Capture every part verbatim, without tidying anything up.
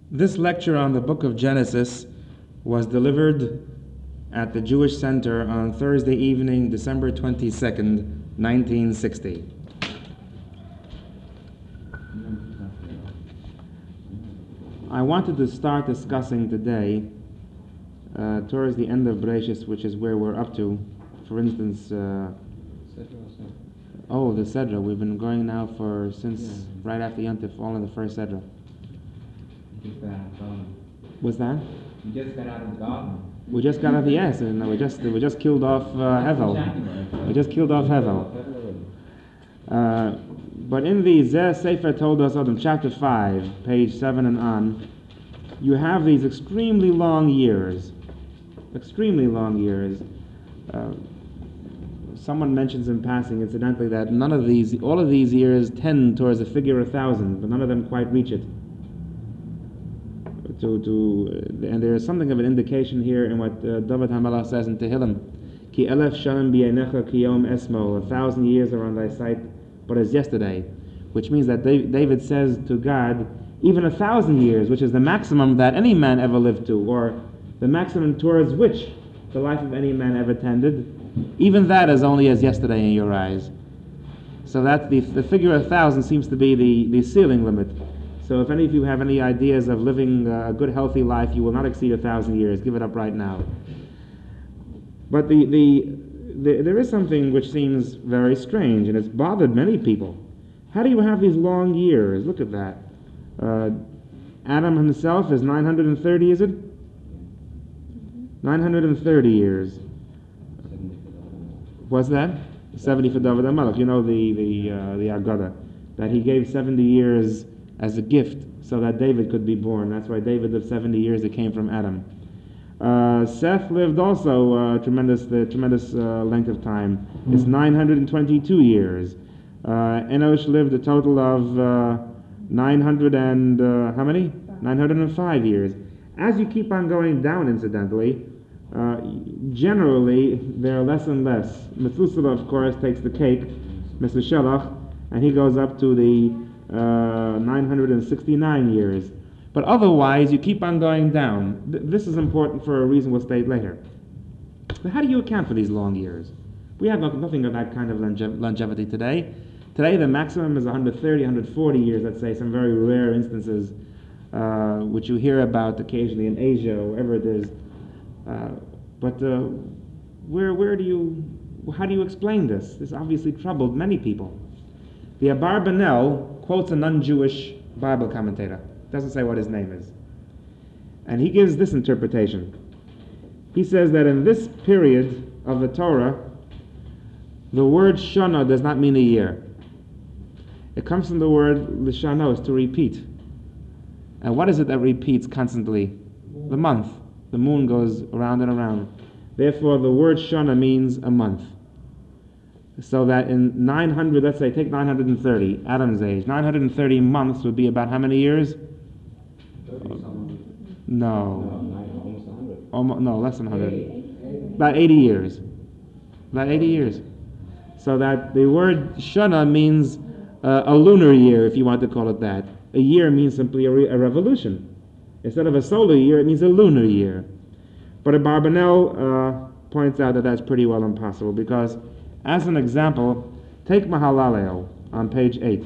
This lecture on the book of Genesis was delivered at the Jewish Center on Thursday evening, December twenty-second, nineteen sixty. I wanted to start discussing today, uh, towards the end of Bereshis, which is where we're up to. For instance, uh, oh, the Sedra. We've been going now for since yeah. right after Yontif, all in the first Sedra. What's that? You just got out of the garden. We just got out of the yes, and we just we just killed off uh, Hevel. We just killed off Hevel. Uh, but in the Zeh Sefer Toldos Adam, chapter five, page seven and on, you have these extremely long years. Extremely long years. Uh, someone mentions in passing, incidentally, that none of these, all of these years tend towards the figure of a thousand, but none of them quite reach it. To, to, and there is something of an indication here in what uh, David HaMelech says in Tehillim. Ki elef shanim b'yeinecha ki yom esmo. A thousand years are on thy sight, but as yesterday. Which means that David says to God, even a thousand years, which is the maximum that any man ever lived to, or the maximum towards which the life of any man ever tended, even that is only as yesterday in your eyes. So that the, the figure of a thousand seems to be the, the ceiling limit. So if any of you have any ideas of living a good, healthy life, you will not exceed a thousand years. Give it up right now. But the, the, the there is something which seems very strange, and it's bothered many people. How do you have these long years? Look at that. Uh, Adam himself is nine hundred thirty, is it? nine hundred thirty years. What's that? seventy for David HaMelech. You know the, the, uh, the Agada, that he gave seventy years as a gift so that David could be born. That's why David lived seventy years. It came from Adam. Uh, Seth lived also uh, tremendous, the tremendous uh, length of time. It's nine hundred twenty-two years. Uh, Enosh lived a total of uh, nine hundred and uh, how many? nine hundred five years. As you keep on going down, incidentally, uh, generally there are less and less. Methuselah, of course, takes the cake, Mister Shelach, and he goes up to the Uh, nine hundred sixty-nine years. But otherwise, you keep on going down. Th- this is important for a reason we'll state later. But how do you account for these long years? We have no, nothing of that kind of longe- longevity today. Today, the maximum is one hundred thirty, one hundred forty years, let's say, some very rare instances, uh, which you hear about occasionally in Asia or wherever it is. Uh, but uh, where, where do you, how do you explain this? This obviously troubled many people. The Abarbanel quotes a non-Jewish Bible commentator. Doesn't say what his name is. And he gives this interpretation. He says that in this period of the Torah, the word shana does not mean a year. It comes from the word lishanos, to repeat. And what is it that repeats constantly? The month. The moon goes around and around. Therefore, the word shana means a month. So that in nine hundred, let's say, take nine hundred thirty, Adam's age, nine hundred thirty months would be about how many years? thirty No. No, almost one hundred. Almost, no, less than one hundred. About eighty years. About eighty years. So that the word Shana means uh, a lunar year, if you want to call it that. A year means simply a, re- a revolution. Instead of a solar year, it means a lunar year. But Abarbanel uh, points out that that's pretty well impossible, because as an example, take Mahalalel on page eight.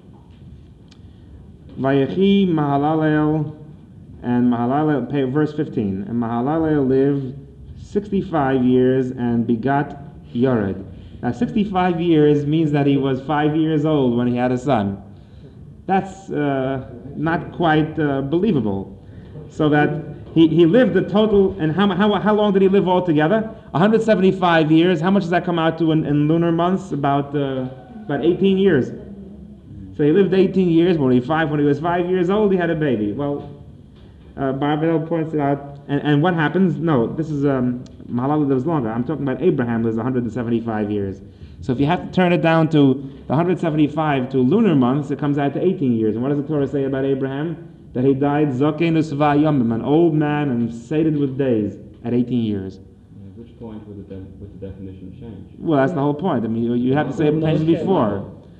Vayechi Mahalalel, and Mahalalel, verse fifteen. And Mahalalel lived sixty-five years and begot Yared. Now, sixty-five years means that he was five years old when he had a son. That's uh, not quite uh, believable. So that He, he lived a total, and how, how, how long did he live altogether? one hundred seventy-five years. How much does that come out to in, in lunar months? About uh, about eighteen years. So he lived eighteen years. When he, five, when he was five years old, he had a baby. Well, uh, Barbanel points it out. And, and what happens? No, this is, um, Mahalalel lives longer. I'm talking about Abraham lives one hundred seventy-five years. So if you have to turn it down to the one hundred seventy-five to lunar months, it comes out to eighteen years. And what does the Torah say about Abraham? That he died Zokein Usva Yomim, an old man and sated with days at eighteen years. At which point would the, de- would the definition change? Well, that's the whole point. I mean, you, you have to say it pages before.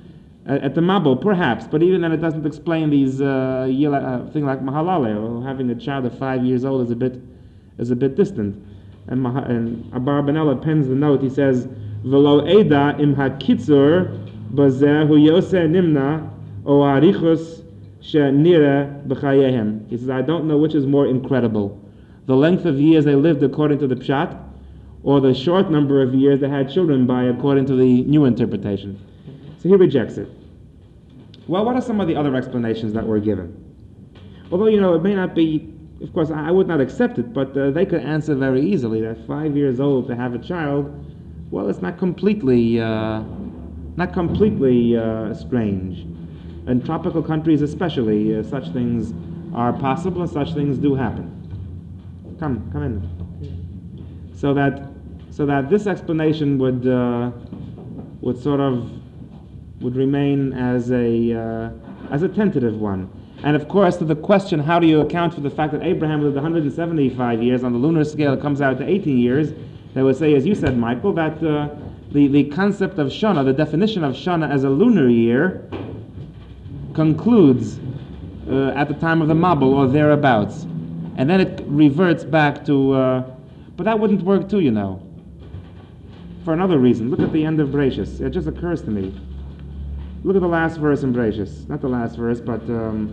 At, at the Mabul, perhaps, but even then it doesn't explain these uh, yila, uh, thing like Mahalale, or having a child at five years old is a bit is a bit distant. And, Maha, and Abarbanel pens the note. He says, "Velo eda im hakitzur bazeh hu yoseh nimna o arichus she'nira b'chayehem." He says, "I don't know which is more incredible, the length of years they lived according to the pshat, or the short number of years they had children by according to the new interpretation." So he rejects it. Well, what are some of the other explanations that were given? Although, you know, it may not be, of course, I would not accept it, but uh, they could answer very easily that five years old to have a child, well, it's not completely, uh, not completely uh, strange. In tropical countries especially, uh, such things are possible and such things do happen. Come, come in. So that, so that this explanation would, uh, would sort of, would remain as a, uh, as a tentative one. And of course, to the question, how do you account for the fact that Abraham lived one hundred seventy-five years, on the lunar scale it comes out to eighteen years, they would say, as you said, Michael, that uh, the, the concept of Shana, the definition of Shana as a lunar year, concludes uh, at the time of the Mabul or thereabouts. And then it reverts back to, uh, but that wouldn't work too, you know. For another reason. Look at the end of Bereshis. It just occurs to me. Look at the last verse in Bereshis. Not the last verse, but um,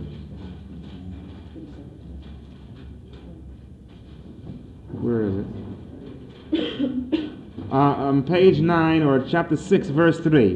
where is it? Uh, on page nine or chapter six, verse three.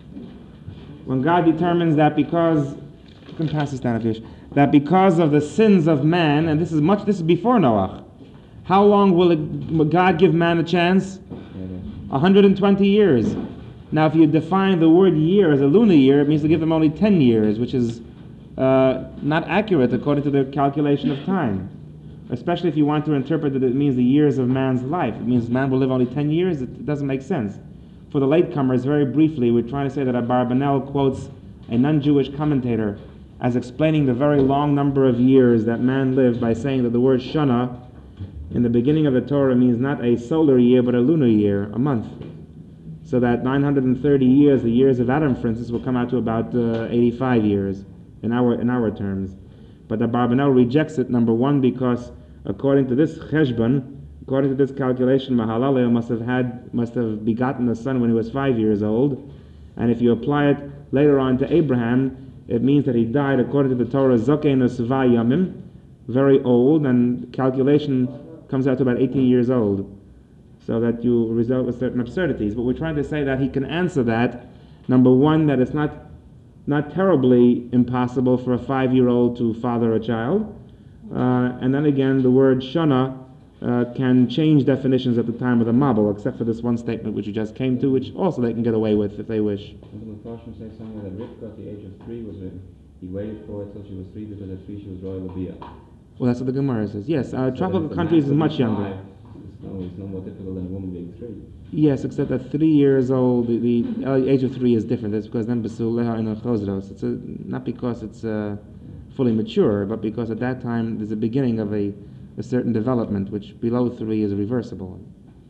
When God determines that because, you can pass this down if you wish, that because of the sins of man, and this is much, this is before Noah. How long will, it, will God give man a chance? one hundred twenty years. Now, if you define the word year as a lunar year, it means to give them only ten years, which is uh, not accurate according to their calculation of time. Especially if you want to interpret that it means the years of man's life. It means man will live only ten years. It doesn't make sense. For the latecomers, very briefly, we're trying to say that Abarbanel quotes a non-Jewish commentator as explaining the very long number of years that man lived by saying that the word Shana in the beginning of the Torah means not a solar year, but a lunar year, a month. So that nine hundred thirty years, the years of Adam, for instance, will come out to about uh, eighty-five years in our in our terms. But the Abarbanel rejects it, number one, because according to this cheshbon, according to this calculation, Mahalalel must have had must have begotten a son when he was five years old, and if you apply it later on to Abraham, it means that he died according to the Torah Zokein Seva Yamim, very old, and calculation comes out to about eighteen years old. So that you result with certain absurdities. But we're trying to say that he can answer that. Number one, that it's not not terribly impossible for a five-year-old to father a child. Uh, and then again, the word Shana uh, can change definitions at the time of the Mabul, except for this one statement which you just came to, which also they can get away with if they wish. Doesn't the Mepharshim say somewhere that Rivka at the age of three was written? He waited for her till she was three because at three she was royal Abiyah. Well, that's what the Gemara says. Yes, uh, So tropical the countries man is much could be younger. five. It's no, it's no more difficult than a woman being three. Yes, except at three years old, the, the uh, age of three is different. That's because then Basuleha in Chosros. It's a, not because it's uh, fully mature, but because at that time there's a beginning of a, a certain development, which below three is reversible.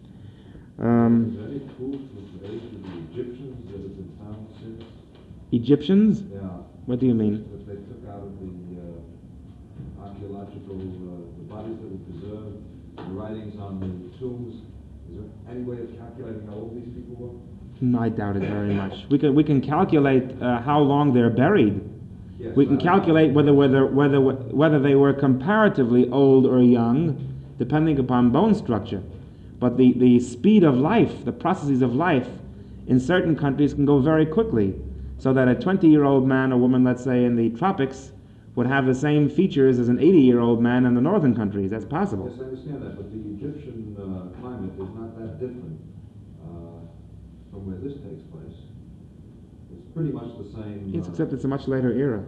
Um, Is there any proof of the age of the Egyptians that has been found since? Egyptians? Yeah. What do you mean? That they took out of the uh, archaeological, uh, the bodies that were preserved, the writings on the tombs. Is there any way of calculating how old these people were? No, I doubt it very much. We can we can calculate uh, how long they're buried. Yes, We can I- calculate whether whether whether whether they were comparatively old or young, depending upon bone structure. But the, the speed of life, the processes of life, in certain countries can go very quickly. So that a twenty-year-old man or woman, let's say in the tropics, would have the same features as an eighty-year-old man in the northern countries. That's possible. Yes, I understand that, but the Egyptian uh, climate is not that different uh, from where this takes place. It's pretty much the same. Yes, uh, except it's a much later era.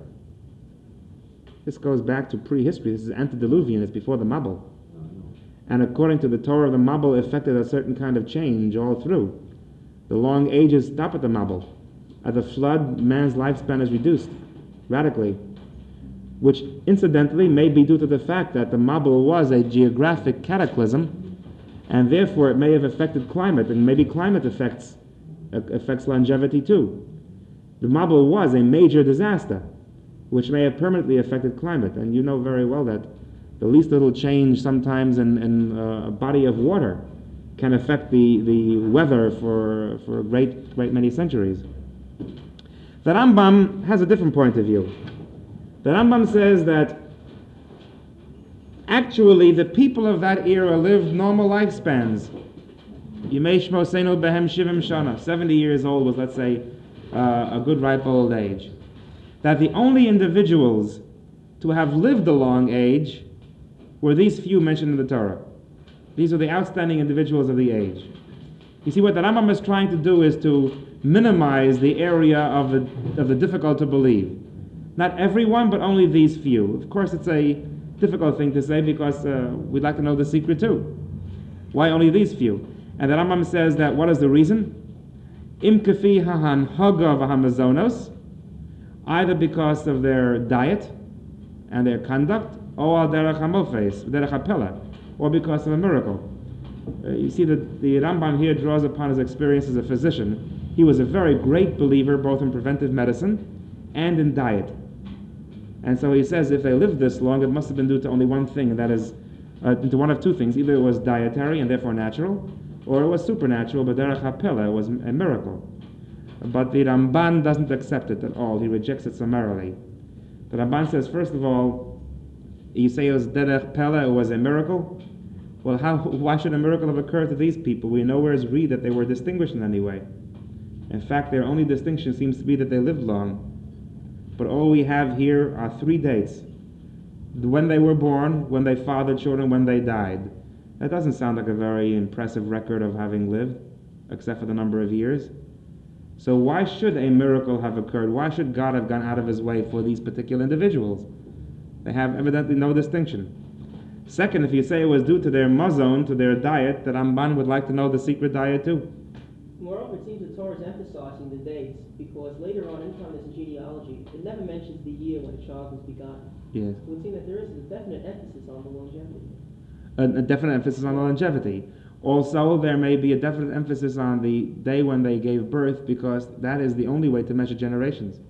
This goes back to prehistory. This is antediluvian. It's before the Mabul. uh, no. And according to the Torah, the Mabul affected a certain kind of change all through. The long ages stop at the Mabul. At the flood, man's lifespan is reduced radically, which incidentally may be due to the fact that the Mabul was a geographic cataclysm, and therefore it may have affected climate, and maybe climate affects uh, affects longevity too. the Mabul was a major disaster, which may have permanently affected climate. And you know very well that the least little change sometimes in, in uh, a body of water can affect the, the weather for, for a great, great many centuries. The Rambam has a different point of view. The Rambam says that actually the people of that era lived normal lifespans. Yimei Shmoseinu behem shivim shana. seventy years old was, let's say, uh, a good ripe old age. That the only individuals to have lived a long age were these few mentioned in the Torah. These are the outstanding individuals of the age. You see, what the Rambam is trying to do is to minimize the area of the, of the difficult to believe. Not everyone, but only these few. Of course, it's a difficult thing to say because uh, we'd like to know the secret too. Why only these few? And the Rambam says that what is the reason? Im kafi hahan haga v'hamazonos, either because of their diet and their conduct, or derech hamofes, derech hapela, or because of a miracle. Uh, you see that the Rambam here draws upon his experience as a physician. He was a very great believer both in preventive medicine and in diet. And so he says if they lived this long, it must have been due to only one thing, and that is uh, to one of two things. Either it was dietary and therefore natural, or it was supernatural, but derech hapela, it was a miracle. But the Ramban doesn't accept it at all. He rejects it summarily. The Ramban says, first of all, you say it was derech pela, it was a miracle. Well, how? Why should a miracle have occurred to these people? We nowhere read that they were distinguished in any way. In fact, their only distinction seems to be that they lived long. But all we have here are three dates. When they were born, when they fathered children, when they died. That doesn't sound like a very impressive record of having lived, except for the number of years. So why should a miracle have occurred? Why should God have gone out of his way for these particular individuals? They have evidently no distinction. Second, if you say it was due to their mazon, to their diet, the Ramban would like to know the secret diet too. Moreover, it seems the Torah is emphasizing the dates because later on, anytime there's a genealogy, it never mentions the year when a child was begotten. Yes. It would seem that there is a definite emphasis on the longevity. A, a definite emphasis on the longevity. Also, there may be a definite emphasis on the day when they gave birth because that is the only way to measure generations.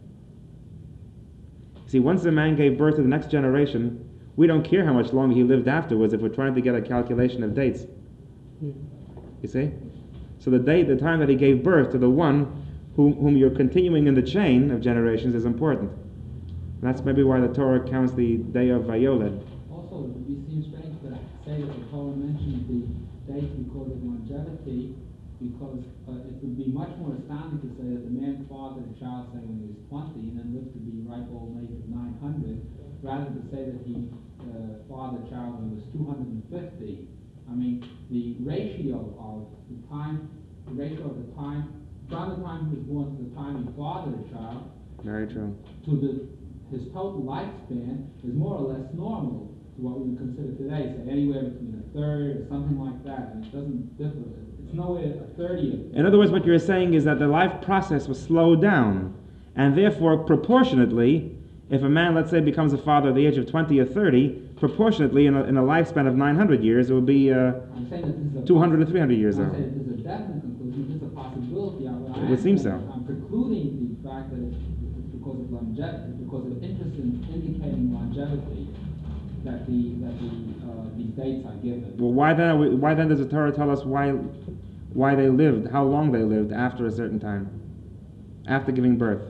See, once a man gave birth to the next generation, we don't care how much longer he lived afterwards if we're trying to get a calculation of dates. Hmm. You see? So the day, the time that he gave birth to the one whom, whom you're continuing in the chain of generations is important. And that's maybe why the Torah counts the day of Vayoled. Also, it would be seem strange to say that the Torah mentions the date because of longevity, because uh, it would be much more astounding to say that the man fathered a child, say, when he was twenty, and then lived to be ripe old age of nine hundred, rather than to say that he uh, fathered a child when he was two hundred fifty. I mean, the ratio of the time, the ratio of the time, from the time he was born to the time he fathered a child, Very true. to the his total lifespan is more or less normal to what we would consider today, say anywhere between a third or something like that, and it doesn't differ. It's nowhere a thirtieth. In other words, what you're saying is that the life process was slowed down, and therefore, proportionately, if a man, let's say, becomes a father at the age of twenty or thirty, proportionately, in a, in a lifespan of nine hundred years, it would be uh, I'm saying that this is a two hundred or three hundred years I'm old. saying this is a definite conclusion. This is a possibility. I, I It would seem so. I'm precluding the fact that it's because of longevity, because of interest in indicating longevity, that the that the uh, these dates are given. Well, why then? Are we, why then does the Torah tell us why, why they lived, how long they lived after a certain time, after giving birth?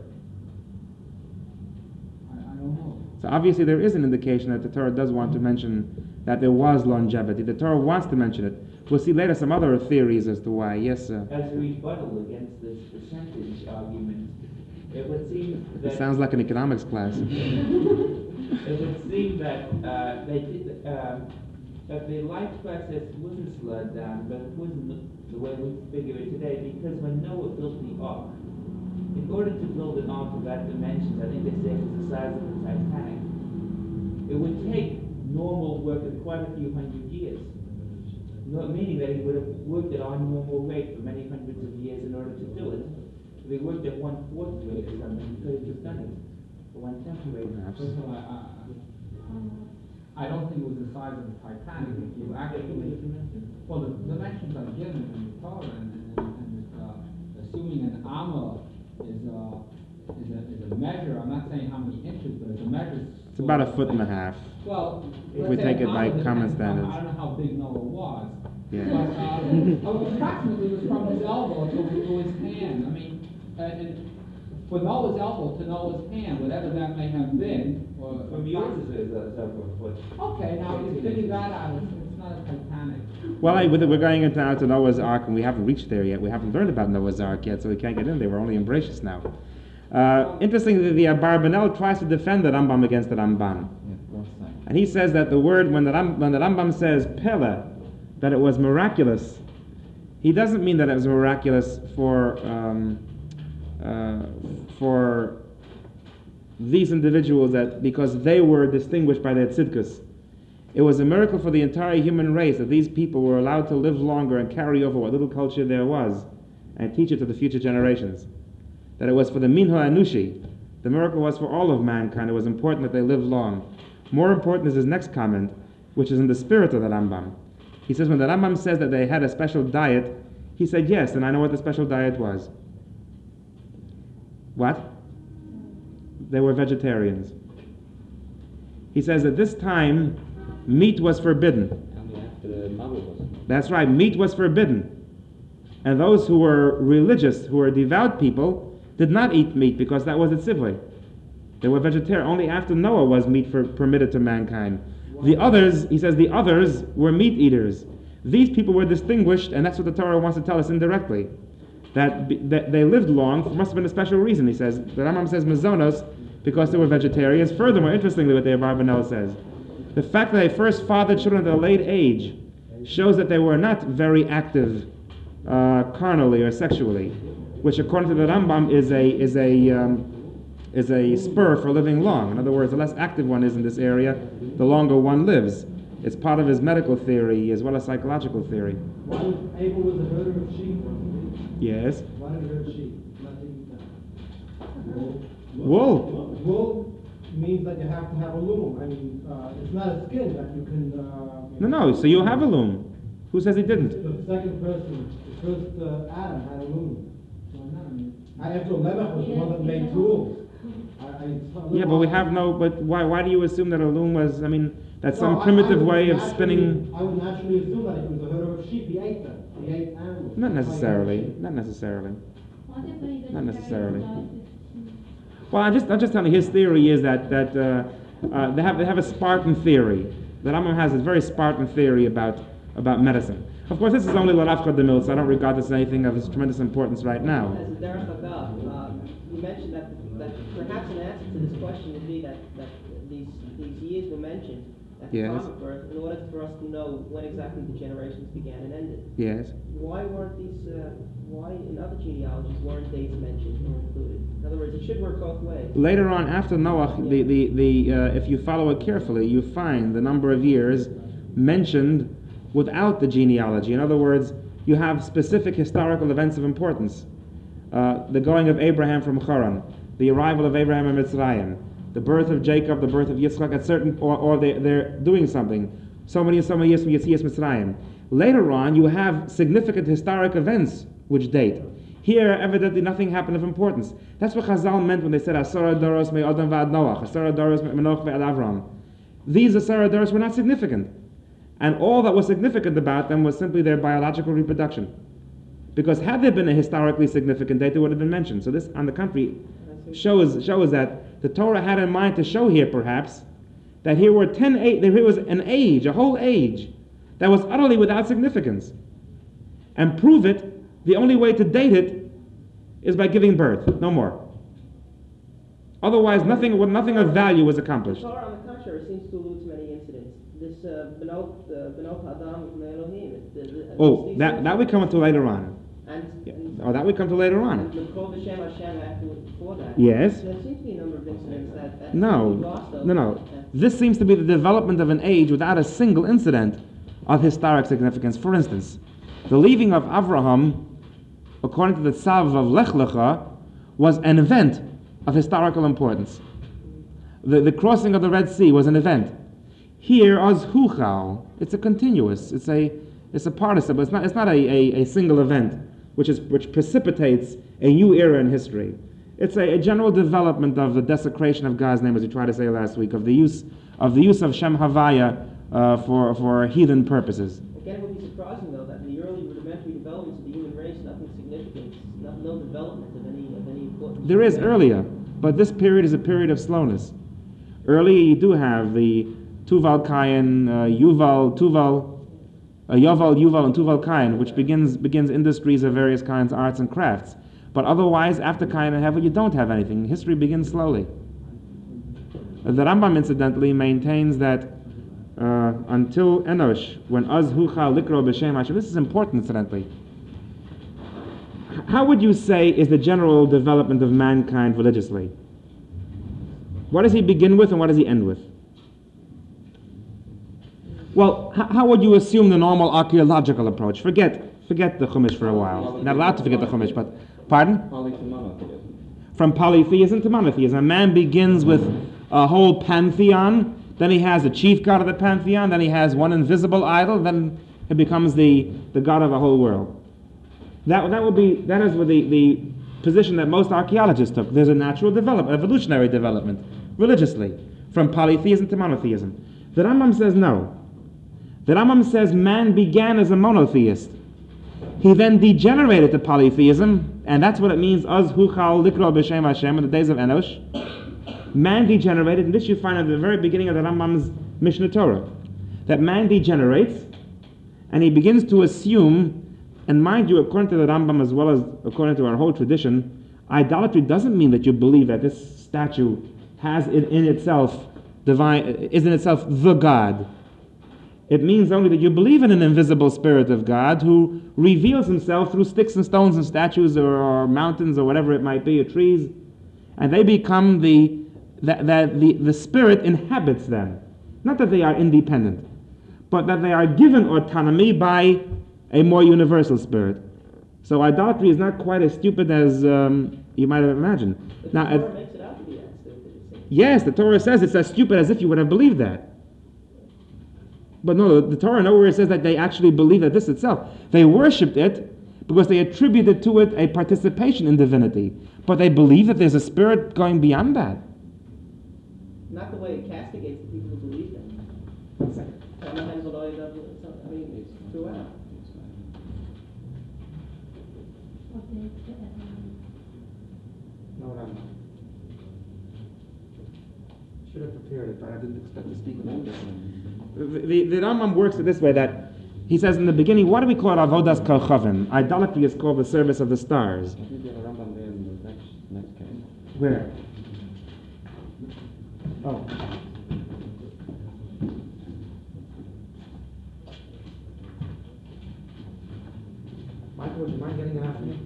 I, I don't know. So obviously there is an indication that the Torah does want to mention that there was longevity. The Torah wants to mention it. We'll see later some other theories as to why. Yes, sir. As a rebuttal against this percentage argument, it would seem that It sounds like an economics class. it would seem that uh, they did um, that the life process wasn't slowed down, but it wasn't the way we figure it today. Because when Noah built the ark, in order to build an ark of that dimensions, I think they say it was the size of the Titanic. It would take normal work of quite a few hundred years. No, meaning that he would have worked at our normal rate for many hundreds of years in order to do it. If he worked at one fourth rate or something, he could have just done it for one tenth rate. Perhaps. First of all, I, I, I don't think it was the size of the Titanic. If you actually, well, the dimensions are given in the Torah, and, and, and uh, assuming an amma is uh, the measure, I'm not saying how many inches, but it's a measure. It's about a foot and a half. Well, If let's we say take it by Noah, common depends on- standards. I don't know how big Noah was. Yeah. But, uh, approximately it was from his elbow to, to his hand. I mean, uh, and for Noah's elbow to Noah's hand, whatever that may have been, or. From yours is a several foot. Okay, now you figure that out, it's, it's not a Titanic. Well, I, with it, we're going into now to Noah's Ark, and we haven't reached there yet. We haven't learned about Noah's Ark yet, so we can't get in there. We're only in Bereshit now. Uh, interestingly, the Abarbanel tries to defend the Rambam against the Ramban. Yeah, fourth time. And he says that the word, when the, Ram, when the Rambam says Pele, that it was miraculous, he doesn't mean that it was miraculous for um, uh, for these individuals, that because they were distinguished by their tzidkus. It was a miracle for the entire human race that these people were allowed to live longer and carry over what little culture there was and teach it to the future generations. That it was for the Minha Anushi. The miracle was for all of mankind. It was important that they live long. More important is his next comment, which is in the spirit of the Rambam. He says, when the Rambam says that they had a special diet, he said, yes, and I know what the special diet was. What? They were vegetarians. He says at this time, meat was forbidden. Only after the Mabul was. That's right, meat was forbidden. And those who were religious, who were devout people, did not eat meat because that was a tzivui. They were vegetarian. Only after Noah was meat for, permitted to mankind. The others, he says, the others were meat eaters. These people were distinguished, and that's what the Torah wants to tell us indirectly. That, be, that they lived long, must have been a special reason, he says. The Rambam says mazonos, because they were vegetarians. Furthermore, interestingly, what the Abarbanel says, the fact that they first fathered children at a late age shows that they were not very active uh, carnally or sexually, which according to the Rambam is a, is a, um, is a spur for living long. In other words, the less active one is in this area, the longer one lives. It's part of his medical theory as well as psychological theory. Why was Abel was a herder of sheep? Yes. Why did he herd sheep? Nothing. Wool. Wool. Wool means that you have to have a loom. I mean, uh, it's not a skin that you can. Uh, No, no. So you have a loom. Who says he didn't? The second person, the first uh, Adam had a loom. Why not? I mean, I After Lemech was the one that made tools. I, I, it's a Yeah, but we have no. But why? Why do you assume that a loom was? I mean, that's some Well, I- primitive I would way of naturally- spinning. I would naturally assume that if he was a herder of sheep, he ate them. He ate animals. Not That's why he herded necessarily. sheep. Not necessarily. Not Not necessarily. Well, I just, I'm just telling you, his theory is that that uh, uh, they have they have a Spartan theory. The Rambam has a very Spartan theory about about medicine. Of course, this is only L'Rafcha de Mil, so I don't regard this as anything of tremendous importance right now. As a derech agav, uh, you mentioned that, that perhaps an answer to this question would be that, that these, these years were mentioned at the Yes. time of birth in order for us to know when exactly the generations began and ended. Yes. Why weren't these, uh, why in other genealogies weren't dates mentioned or included? In other words, it should work both ways. Later on, after Noah, the the, the uh, if you follow it carefully, you find the number of years mentioned without the genealogy. In other words, you have specific historical events of importance. Uh, the going of Abraham from Haran, the arrival of Abraham in Mitzrayim, the birth of Jacob, the birth of Yitzchak, at certain, or, or they, they're doing something. So many and so many years from Yetzias Mitzrayim. Later on, you have significant historic events which date. Here, evidently, nothing happened of importance. That's what Chazal meant when they said, Asara Doros me Adam v'ad Noach, Asara Doros me Menoch v'ad Avram. These Asara Doros were not significant. And all that was significant about them was simply their biological reproduction. Because had there been a historically significant date, it would have been mentioned. So this, on the contrary, shows, shows that the Torah had in mind to show here, perhaps, that here were ten, eight, there was an age, a whole age, that was utterly without significance. And prove it, the only way to date it is by giving birth, no more. Otherwise, nothing, nothing of value was accomplished. The Torah, on the contrary, seems to allude to many incidents. This uh, Benot, uh, Benot Adam from Elohim. it- the- the- Oh, these that, things- that we come to later on. And, Yeah. and, Oh, that we come to later and on. the Kol V'Shem Hashem after, before that. Yes. There seems to be a number of incidents that, that No, we lost over. no, no. Uh, This seems to be the development of an age without a single incident of historic significance. For instance, the leaving of Avraham, according to the Tzav of Lech Lecha, was an event of historical importance. The, the crossing of the Red Sea was an event. Here, Oz Huchal, it's a continuous, it's a it's a participle, it's not it's not a, a, a single event which is which precipitates a new era in history. It's a, a general development of the desecration of God's name, as we tried to say last week, of the use of the use of Shem Havaya uh, for for heathen purposes. Again, it would be surprising though that in the early rudimentary developments of the human race, nothing significant, no, no development of any of any importance. There is earlier, but this period is a period of slowness. Earlier, you do have the Tuval Kain, uh, Yuval, Tuval, uh, Yoval, Yuval, and Tuval Kain, which begins begins industries of various kinds, arts and crafts. But otherwise, after Kain and Hevel, you don't have anything. History begins slowly. The Rambam, incidentally, maintains that uh, until Enosh, when Az Hucha Likro B'Shem Hashem, this is important, incidentally. How would you say is the general development of mankind religiously? What does he begin with and what does he end with? Well, h- how would you assume the normal archaeological approach? Forget, forget the Chumash for a while. Not allowed to forget the Chumash, but pardon? Polytheism. From polytheism to monotheism. A man begins with a whole pantheon, then he has the chief god of the pantheon, then he has one invisible idol, then it becomes the, the god of the whole world. That that will be that is the, the position that most archaeologists took. There's a natural development, evolutionary development, religiously, from polytheism to monotheism. The Rambam says no. The Rambam says man began as a monotheist. He then degenerated to polytheism, and that's what it means, Az Huchal Likro B'Shem Hashem, in the days of Enosh. Man degenerated, and this you find at the very beginning of the Rambam's Mishnah Torah, that man degenerates, and he begins to assume, and mind you, according to the Rambam as well as according to our whole tradition, idolatry doesn't mean that you believe that this statue has in, in itself divine, is in itself the God. It means only that you believe in an invisible spirit of God who reveals himself through sticks and stones and statues or, or mountains or whatever it might be, or trees, and they become the, that the, the, the spirit inhabits them. Not that they are independent, but that they are given autonomy by a more universal spirit. So idolatry is not quite as stupid as um, you might have imagined. But Now, the Torah uh, makes it out to be that stupid, it seems. yes, the Torah says it's as stupid as if you would have believed that. But no, the, the Torah nowhere says that they actually believe that this itself. They worshipped it because they attributed to it a participation in divinity. But they believe that there's a spirit going beyond that. Not the way it castigates the people who believe that. One second. I mean, it's throughout. No, no. Should have prepared it, but I didn't expect to speak about this. The, the, the Rambam works it this way, that he says in the beginning, what do we call avodas kochavim? Idolatry is called the service of the stars. I think you have a Rambam there in the next, next case. Where? Oh. Michael, would you mind getting it after me?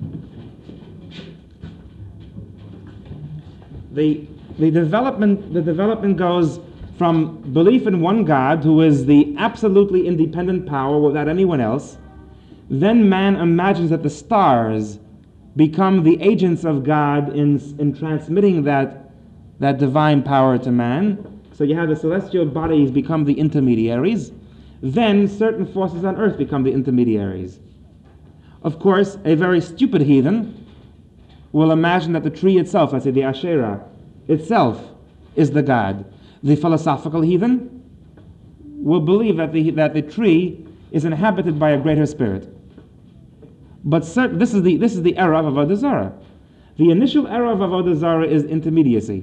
The the development the development goes from belief in one God who is the absolutely independent power without anyone else. Then man imagines that the stars become the agents of God in in transmitting that that divine power to man. So you have the celestial bodies become the intermediaries. Then certain forces on earth become the intermediaries. Of course, a very stupid heathen will imagine that the tree itself, let's say the Asherah, itself is the God. The philosophical heathen will believe that the that the tree is inhabited by a greater spirit. But cert- this is the this is the era of Avodah Zarah. The initial era of Avodah Zarah is intermediacy,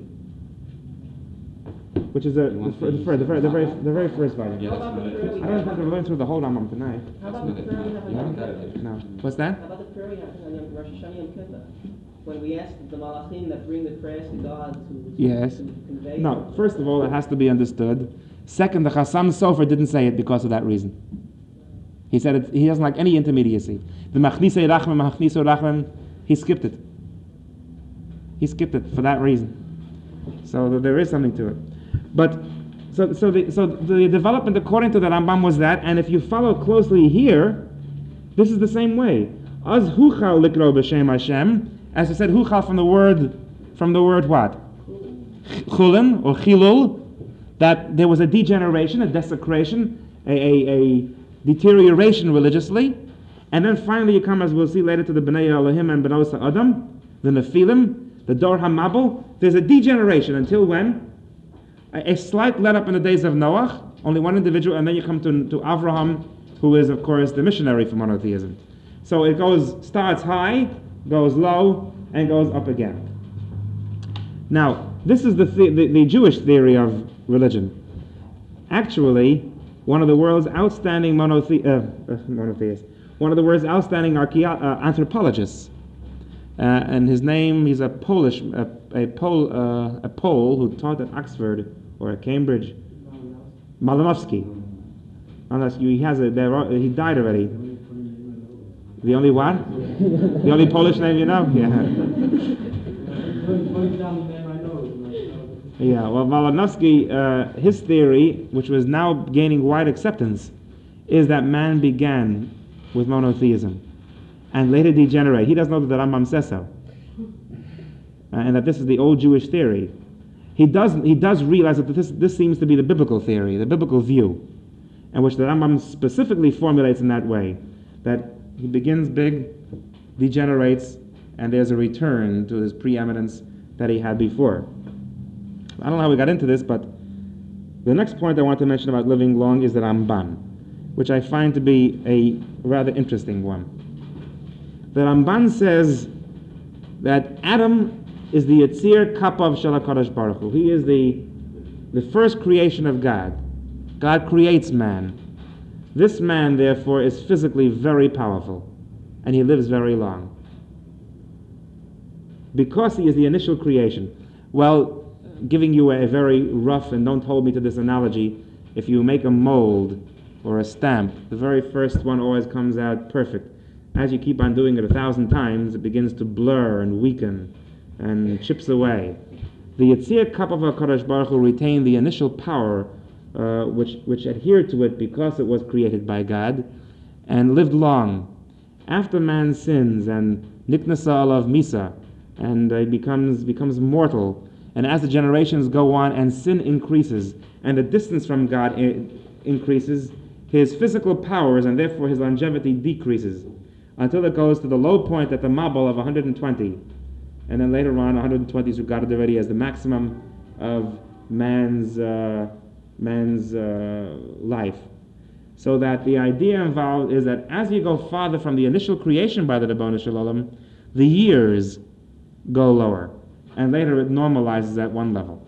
which is a, the, fir- the, fir- the, very, the, very, the very first volume. Yeah, How that's about the good. prayer we I don't have? have to learn through the whole Rambam tonight. How about the prayer we have on Yom Kippur? No. What's that? How about the prayer we have on Yom- Rosh Hashanah Yom Kippur? When we ask the malachim that bring the prayers to God to, to, Yes. to convey. No, first of all, it has to be understood. Second, the Chassam Sofer didn't say it because of that reason. He said it, he doesn't like any intermediacy. The Machnisei Rachman, Machniso Rachman, he skipped it. He skipped it for that reason. So there is something to it. But so so the so the development according to the Rambam was that, and if you follow closely here, this is the same way. Az huchal likro b'shem Hashem, as I said, huchal from the word from the word what? Chulin or chilul, that there was a degeneration, a desecration, a, a, a deterioration religiously, and then finally you come, as we'll see later, to the Bnei Elohim and Benos Adam, the Nephilim, The Dor HaMabul, there's a degeneration until when? A, a slight let up in the days of Noah, only one individual, and then you come to, to Avraham, who is, of course, the missionary for monotheism. So it goes, starts high, goes low, and goes up again. Now, this is the, the, the, the Jewish theory of religion. Actually, one of the world's outstanding monothe- uh, uh, monotheists, one of the world's outstanding archaeo- uh, anthropologists, uh, and his name, he's a Polish, a, a, Pol, uh, a Pole who taught at Oxford or at Cambridge, Malinowski. Malinowski, he has a, there, he died already. The only what? The only Polish name you know? Yeah. Yeah, well, Malinowski, uh, his theory, which was now gaining wide acceptance, is that man began with monotheism and later degenerated. He doesn't know that the Rambam says so, uh, and that this is the old Jewish theory. He does, he does realize that this, this seems to be the biblical theory, the biblical view, in which the Rambam specifically formulates in that way, that he begins big, degenerates, and there's a return to his preeminence that he had before. I don't know how we got into this, but the next point I want to mention about living long is the Ramban, which I find to be a rather interesting one. The Ramban says that Adam is the Yetzir Kapav Shel HaKadosh Baruch Hu. He is the, the first creation of God. God creates man. This man, therefore, is physically very powerful, and he lives very long. Because he is the initial creation. Well, giving you a very rough, and don't hold me to this analogy, if you make a mold or a stamp, the very first one always comes out perfect. As you keep on doing it a thousand times, it begins to blur and weaken and chips away. The Yetzir Kapav HaKadosh Baruch Hu retained the initial power uh, which, which adhered to it because it was created by God, and lived long. After man sins and Niknasa Alav Misa, and uh, becomes becomes mortal, and as the generations go on and sin increases and the distance from God I- increases, his physical powers and therefore his longevity decreases until it goes to the low point at the Mabul of one hundred twenty, and then later on one hundred twenty is regarded already as the maximum of man's uh, man's uh, life. So that the idea involved is that as you go farther from the initial creation by the Ribono Shel Olam, the years go lower, and later it normalizes at one level.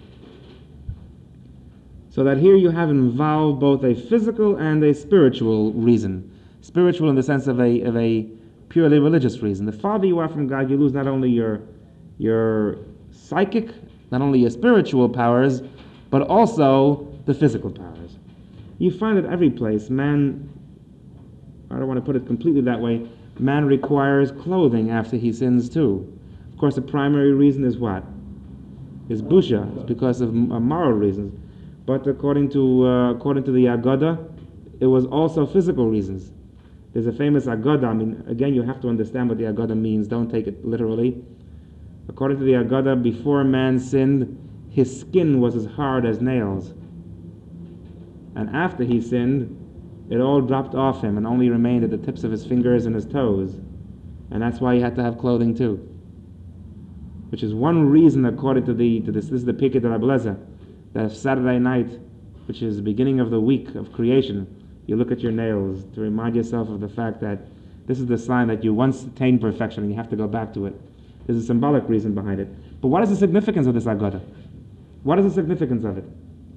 So that here you have involved both a physical and a spiritual reason. Spiritual in the sense of a of a purely religious reason. The farther you are from God, you lose not only your your psychic, not only your spiritual powers, but also the physical powers. You find that every place, man, I don't want to put it completely that way, man requires clothing after he sins too. Of course, the primary reason is what? Is busha. It's because of uh, moral reasons. But according to uh, according to the Agada, it was also physical reasons. There's a famous Agada. I mean, again, you have to understand what the Agada means. Don't take it literally. According to the Agada, before man sinned, his skin was as hard as nails. And after he sinned, it all dropped off him and only remained at the tips of his fingers and his toes. And that's why he had to have clothing too. Which is one reason, according to the to this, this is the Pirkei de Rabbi Eliezer, that if Saturday night, which is the beginning of the week of creation, you look at your nails to remind yourself of the fact that this is the sign that you once attained perfection and you have to go back to it. There's a symbolic reason behind it. But what is the significance of this Agada? What is the significance of it?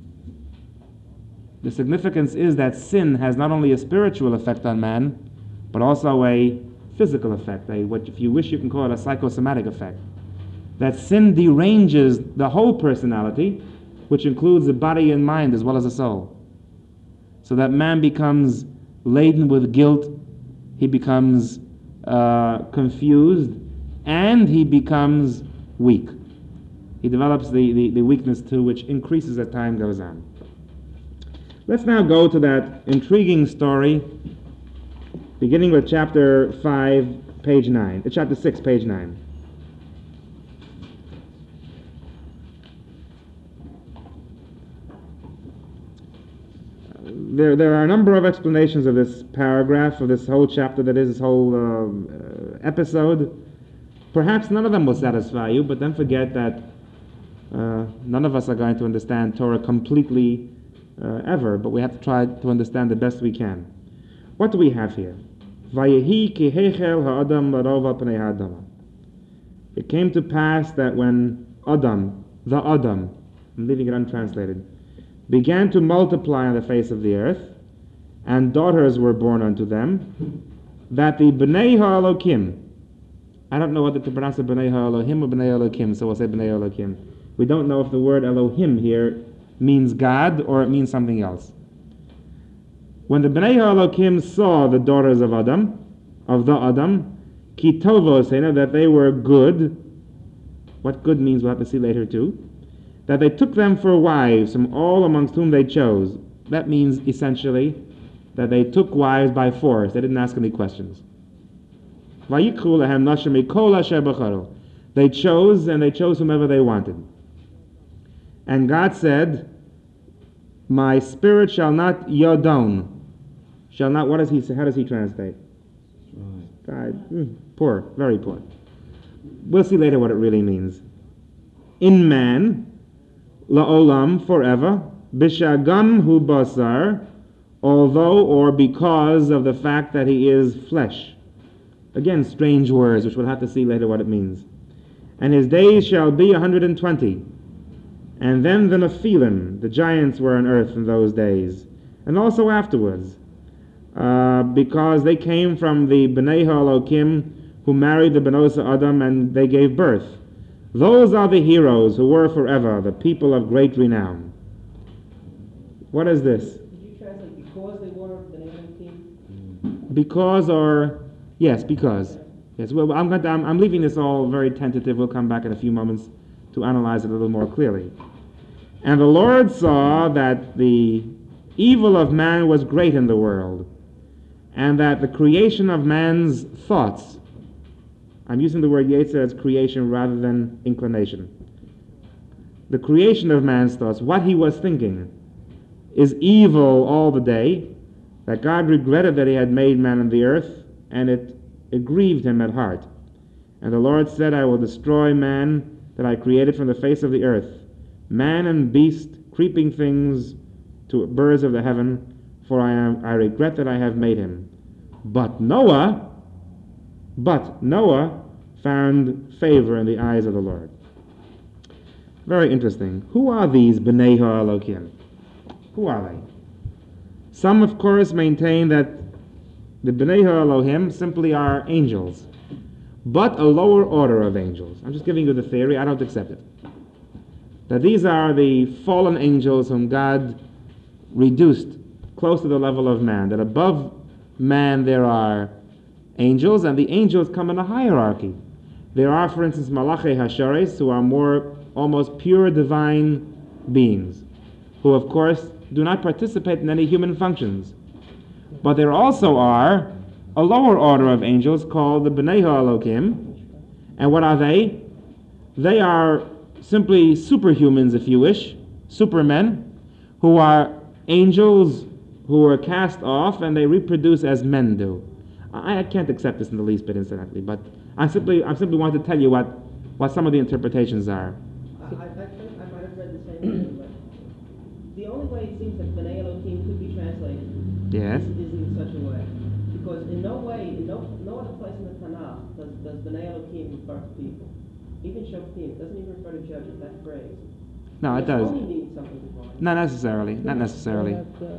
The significance is that sin has not only a spiritual effect on man, but also a physical effect, a, what if you wish you can call it a psychosomatic effect. That sin deranges the whole personality, which includes the body and mind as well as the soul. So that man becomes laden with guilt, he becomes uh, confused, and he becomes weak. He develops the, the, the weakness too, which increases as time goes on. Let's now go to that intriguing story, beginning with chapter five, page nine. Uh, chapter six, page nine. There, there are a number of explanations of this paragraph, of this whole chapter, that is, this whole uh, uh, episode. Perhaps none of them will satisfy you, but don't forget that uh, none of us are going to understand Torah completely uh, ever, but we have to try to understand the best we can. What do we have here? Vayehi ki hechel ha'adam larov al pnei ha'adama. It came to pass that when Adam, the Adam, I'm leaving it untranslated, began to multiply on the face of the earth, and daughters were born unto them, that the Bnei HaElokim, I don't know whether to pronounce it Bnei HaElohim or Bnei Elokim, so we'll say Bnei Elokim. We don't know if the word Elohim here means God or it means something else. When the Bnei HaElokim saw the daughters of Adam, of the Adam, ki tovos, that they were good, what good means we'll have to see later too, that they took them for wives from all amongst whom they chose. That means essentially that they took wives by force. They didn't ask any questions. They chose, and they chose whomever they wanted. And God said, my spirit shall not yodon. Shall not, what does he say? How does he translate? God, mm, poor, very poor. We'll see later what it really means. In man, la'olam, forever, bishagam hu basar, although or because of the fact that he is flesh. Again, strange words, which we'll have to see later what it means. And his days shall be a hundred and twenty. And then the Nephilim, the giants were on earth in those days, and also afterwards, uh, because they came from the Bnei HaElokim, who married the Benos Adam, and they gave birth. Those are the heroes who were forever, the people of great renown. What is this? Did you translate because they were the name of the king? Because or, yes, because. Yes, well, I'm, going to, I'm, I'm leaving this all very tentative. We'll come back in a few moments to analyze it a little more clearly. And the Lord saw that the evil of man was great in the world, and that the creation of man's thoughts, I'm using the word Yetzer as creation rather than inclination. The creation of man's thoughts, what he was thinking, is evil all the day, that God regretted that he had made man on the earth, and it, it grieved him at heart. And the Lord said, I will destroy man that I created from the face of the earth, man and beast, creeping things, to birds of the heaven, for I am I regret that I have made him. But Noah, but Noah found favor in the eyes of the Lord. Very interesting. Who are these Bnei HaElokim? Who are they? Some, of course, maintain that the Bnei HaElohim simply are angels, but a lower order of angels. I'm just giving you the theory, I don't accept it. That these are the fallen angels whom God reduced close to the level of man, that above man there are angels, and the angels come in a hierarchy. There are, for instance, Malachi Hasharis, who are more almost pure divine beings, who of course do not participate in any human functions. But there also are a lower order of angels called the Bnei HaElokim. And what are they? They are simply superhumans, if you wish, supermen, who are angels who are cast off and they reproduce as men do. I, I can't accept this in the least bit, incidentally, but I simply I simply want to tell you what, what some of the interpretations are. I, I, I think I might have read the same thing, but the only way it seems that Bnei Elohim could be translated Yes. is, is in such a way. Because in no way, in no, no other place in the Tanakh does, does Bnei Elohim refer to people. Even Shoftim, it doesn't even refer to judges, that phrase. No, it does. only means something divine. Not necessarily. Not necessarily.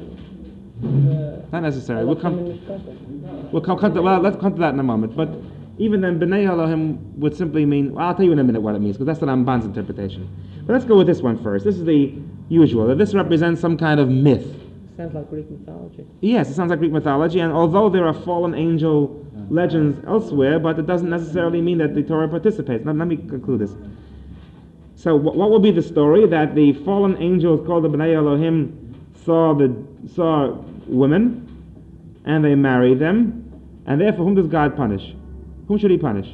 uh, Not necessarily. We'll come. No. We'll come, come to, well, let's come to that in a moment. But even then, Bnei Elohim would simply mean, well, I'll tell you in a minute what it means, because that's the Ramban's interpretation. But let's go with this one first. This is the usual, that this represents some kind of myth. sounds like Greek mythology. Yes, it sounds like Greek mythology, and although there are fallen angel legends elsewhere, but it doesn't necessarily mean that the Torah participates. Now, let me conclude this. So, wh- what will be the story? That the fallen angels called the Bnei Elohim saw the saw women, and they married them, and therefore, whom does God punish? Whom should He punish?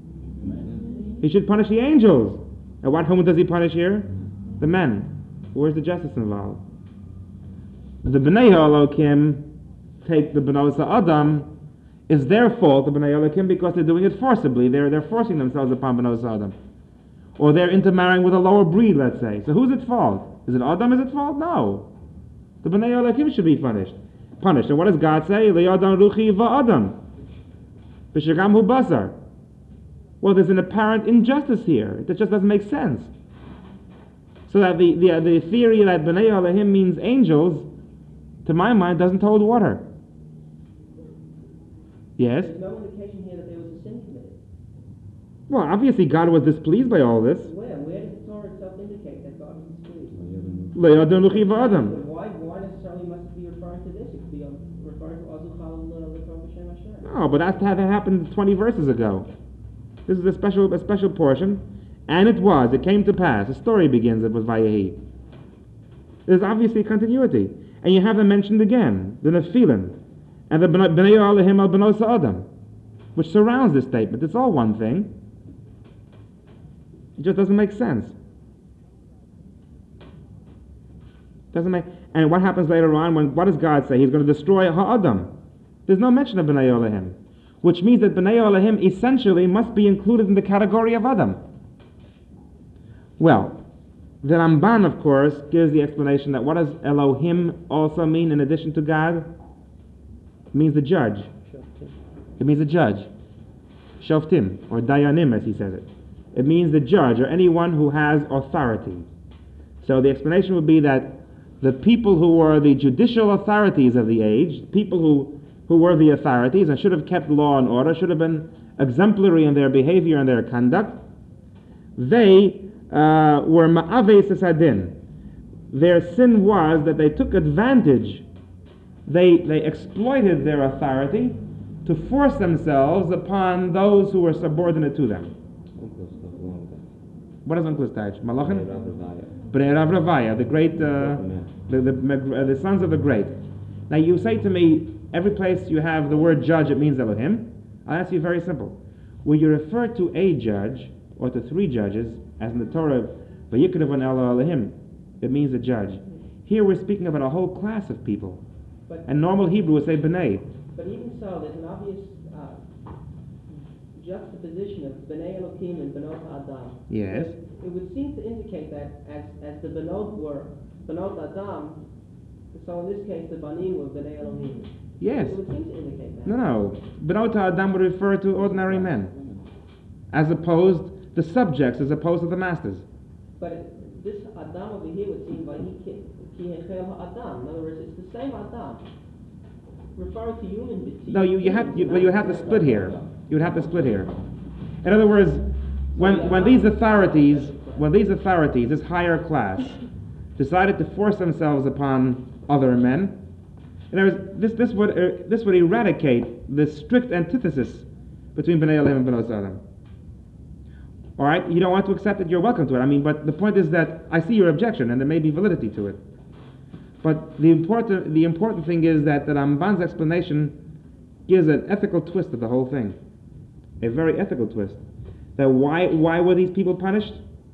He should punish the angels. And what whom does He punish here? The men. Where's the justice involved? The Bnei Elohim take the Benos Adam It's their fault, the Bnei Elohim, because they're doing it forcibly. They're, they're forcing themselves upon Bnei Adam. Or they're intermarrying with a lower breed, let's say. So who's at fault? Is it Adam is at fault? No. The Bnei Elohim should be punished. Punished. And what does God say? Le'adam ruchi va'adam. V'shagam hu basar. Well, there's an apparent injustice here. It just doesn't make sense. So that the, the, the theory that Bnei Elohim means angels, to my mind, doesn't hold water. Yes? There's no indication here that there was a sin committed. Well, obviously God was displeased by all this. Where? Where does the Torah itself indicate that God was displeased? Le'adam ruchi va'adam. But why, why necessarily must it be referring to this? It could be uh, referring to Azuchal L'Tov B'Shem Hashem. No, but that's that happened twenty verses ago. This is a special, a special portion. And it was, it came to pass. The story begins with Vayehi. There's obviously continuity. And you have them mentioned again, the Nephilim, and the Bnei Elohim al Bnos Adam, which surrounds this statement. It's all one thing. It just doesn't make sense. Doesn't make. And what happens later on? When what does God say? He's going to destroy Ha'adam. There's no mention of Bnei Elohim, which means that Bnei Elohim essentially must be included in the category of Adam. Well, the Ramban, of course, gives the explanation that what does Elohim also mean in addition to God? It means the judge. It means the judge. Shoftim, or Dayanim as he says it. It means the judge, or anyone who has authority. So the explanation would be that the people who were the judicial authorities of the age, people who, who were the authorities and should have kept law and order, should have been exemplary in their behavior and their conduct, they uh, were ma'aves esadin. Their sin was that they took advantage, they, they exploited their authority to force themselves upon those who were subordinate to them. What is Uncle Taj? Malachim? Bnei Rav Ravaya, the great, uh, the, the, uh, the sons of the great. Now you say to me, every place you have the word judge, it means Elohim. I'll ask you very simple. When you refer to a judge, or to three judges, as in the Torah, Vayikra van Elo Elohim, it means a judge. Here we're speaking about a whole class of people. But, and normal Hebrew would say B'nai. but even so, there's an obvious uh, juxtaposition of B'nai Elohim and Benot Adam. Yes. It would seem to indicate that as, as the Benot were Benot Adam, so in this case the Banim were B'nai Elohim. Yes. It would seem to indicate that. No, no. Benot Adam would refer to ordinary men, as opposed the subjects, as opposed to the masters. But it, this Adam over here would seem by Ki Hechel Adam. In other words, it's the same Adam, referring to human beings. No, you, you have, you, but you have to split here. You would have to split here. In other words, when when these authorities, when these authorities, this higher class, decided to force themselves upon other men, in other words, this this would uh, this would eradicate the strict antithesis between Bnei Elohim and Bnei Adam. All right, you don't want to accept it, you're welcome to it. I mean, but the point is that I see your objection, and there may be validity to it. But the important the important thing is that the Ramban's explanation gives an ethical twist to the whole thing, a very ethical twist. That why why were these people punished?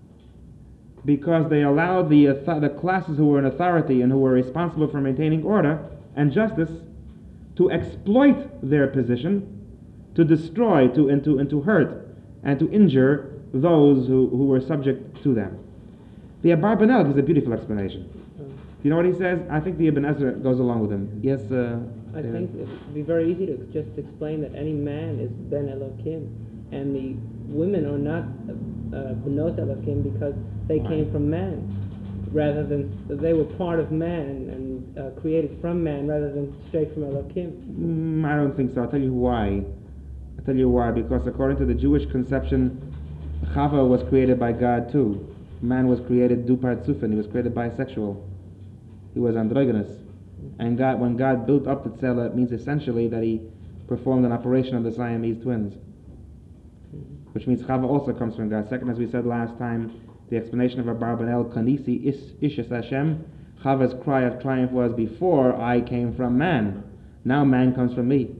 Because they allowed the uh, the classes who were in authority and who were responsible for maintaining order and justice to exploit their position, to destroy, to and to and to hurt and to injure those who, who were subject to them. The Abarbanel gives a beautiful explanation. You know what he says? I think the Ibn Ezra goes along with him. Yes, uh, I think it would be very easy to just explain that any man is Ben Elohim, and the women are not uh, Benot Elohim because they Right. came from man, rather than they were part of man and uh, created from man rather than straight from Elohim. Mm, I don't think so. I'll tell you why. I'll tell you why. Because according to the Jewish conception, Chava was created by God too. Man was created du partzufin. He was created bisexual. He was androgynous. And God, when God built up the tzela, it means essentially that He performed an operation on the Siamese twins. Which means Chava also comes from God. Second, as we said last time, the explanation of Abarbanel, Kanisi is Ishas Hashem. Chava's cry of triumph was, before I came from man, now man comes from me.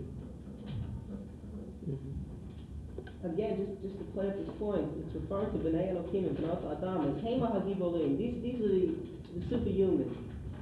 Again, just, just to play up this point, it's referring to B'nai Elohim and Benot Adam as Hema HaGibolim. These, these are the, the superhuman.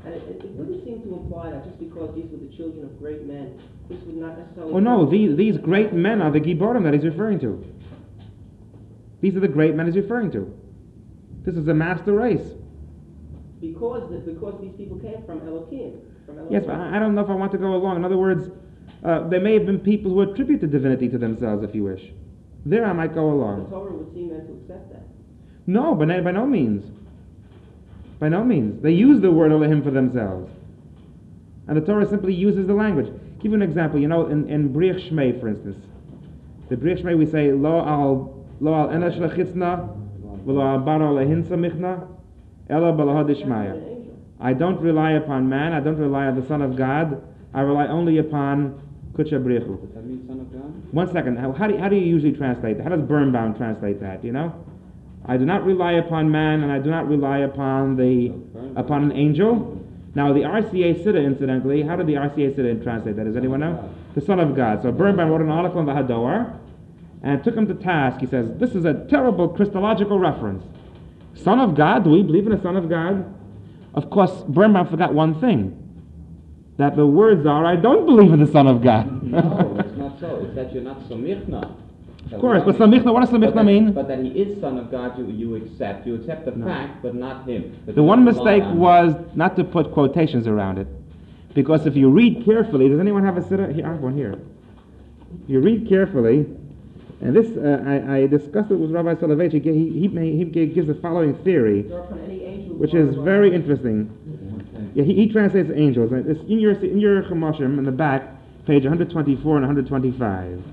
And it, it, it wouldn't seem to imply that just because these were the children of great men, this would not necessarily... Oh no, these, these great men are the Giborim that he's referring to. These are the great men he's referring to. This is a master race. Because, the, because these people came from Elohim. From Elohim. Yes, but I I don't know if I want to go along. In other words, uh, there may have been people who attributed divinity to themselves, if you wish. There I might go The along. Torah would seem then to accept that. No, by, no- by no means. By no means. They use the word Elohim for themselves. And the Torah simply uses the language. Give you an example. You know, in, in Briach Shmei, for instance. The Briach Shmei we say, Lo al Lo al enesh lechitzna, v'lo al bara lehinsa michna, ela balahad ishmaya. I don't rely upon man, I don't rely on the Son of God, I rely only upon Kudsha Brichu. Does that mean Son of God? One second, how, how, do you, how do you usually translate that? How does Birnbaum translate that, you know? I do not rely upon man, and I do not rely upon the upon an angel. Now, the R C A Siddur, incidentally, how did the R C A Siddur translate that? Does anyone know? The Son of God. So Birnbaum wrote an article in the Hador, and took him to task. He says, this is a terrible Christological reference. Son of God? Do we believe in a Son of God? Of course, Birnbaum forgot one thing. That the words are, I don't believe in the Son of God. No, it's not so. It's that you're not Somichna. Of course, but Samichna, what does Samichna mean? But that he is Son of God, you, you accept. You accept the No. fact, but not him. But The you one don't mistake rely on was not to put quotations around it. Because if you read carefully, does anyone have a Siddur? Here, I have one here. If you read carefully, and this, uh, I, I discussed it with Rabbi Soloveitchik, he, he, he, he gives the following theory, Or upon any angel which born is of very God. interesting. Yeah, he, he translates angels. It's in your in your Chumashim in the back, page one twenty-four and one twenty-five.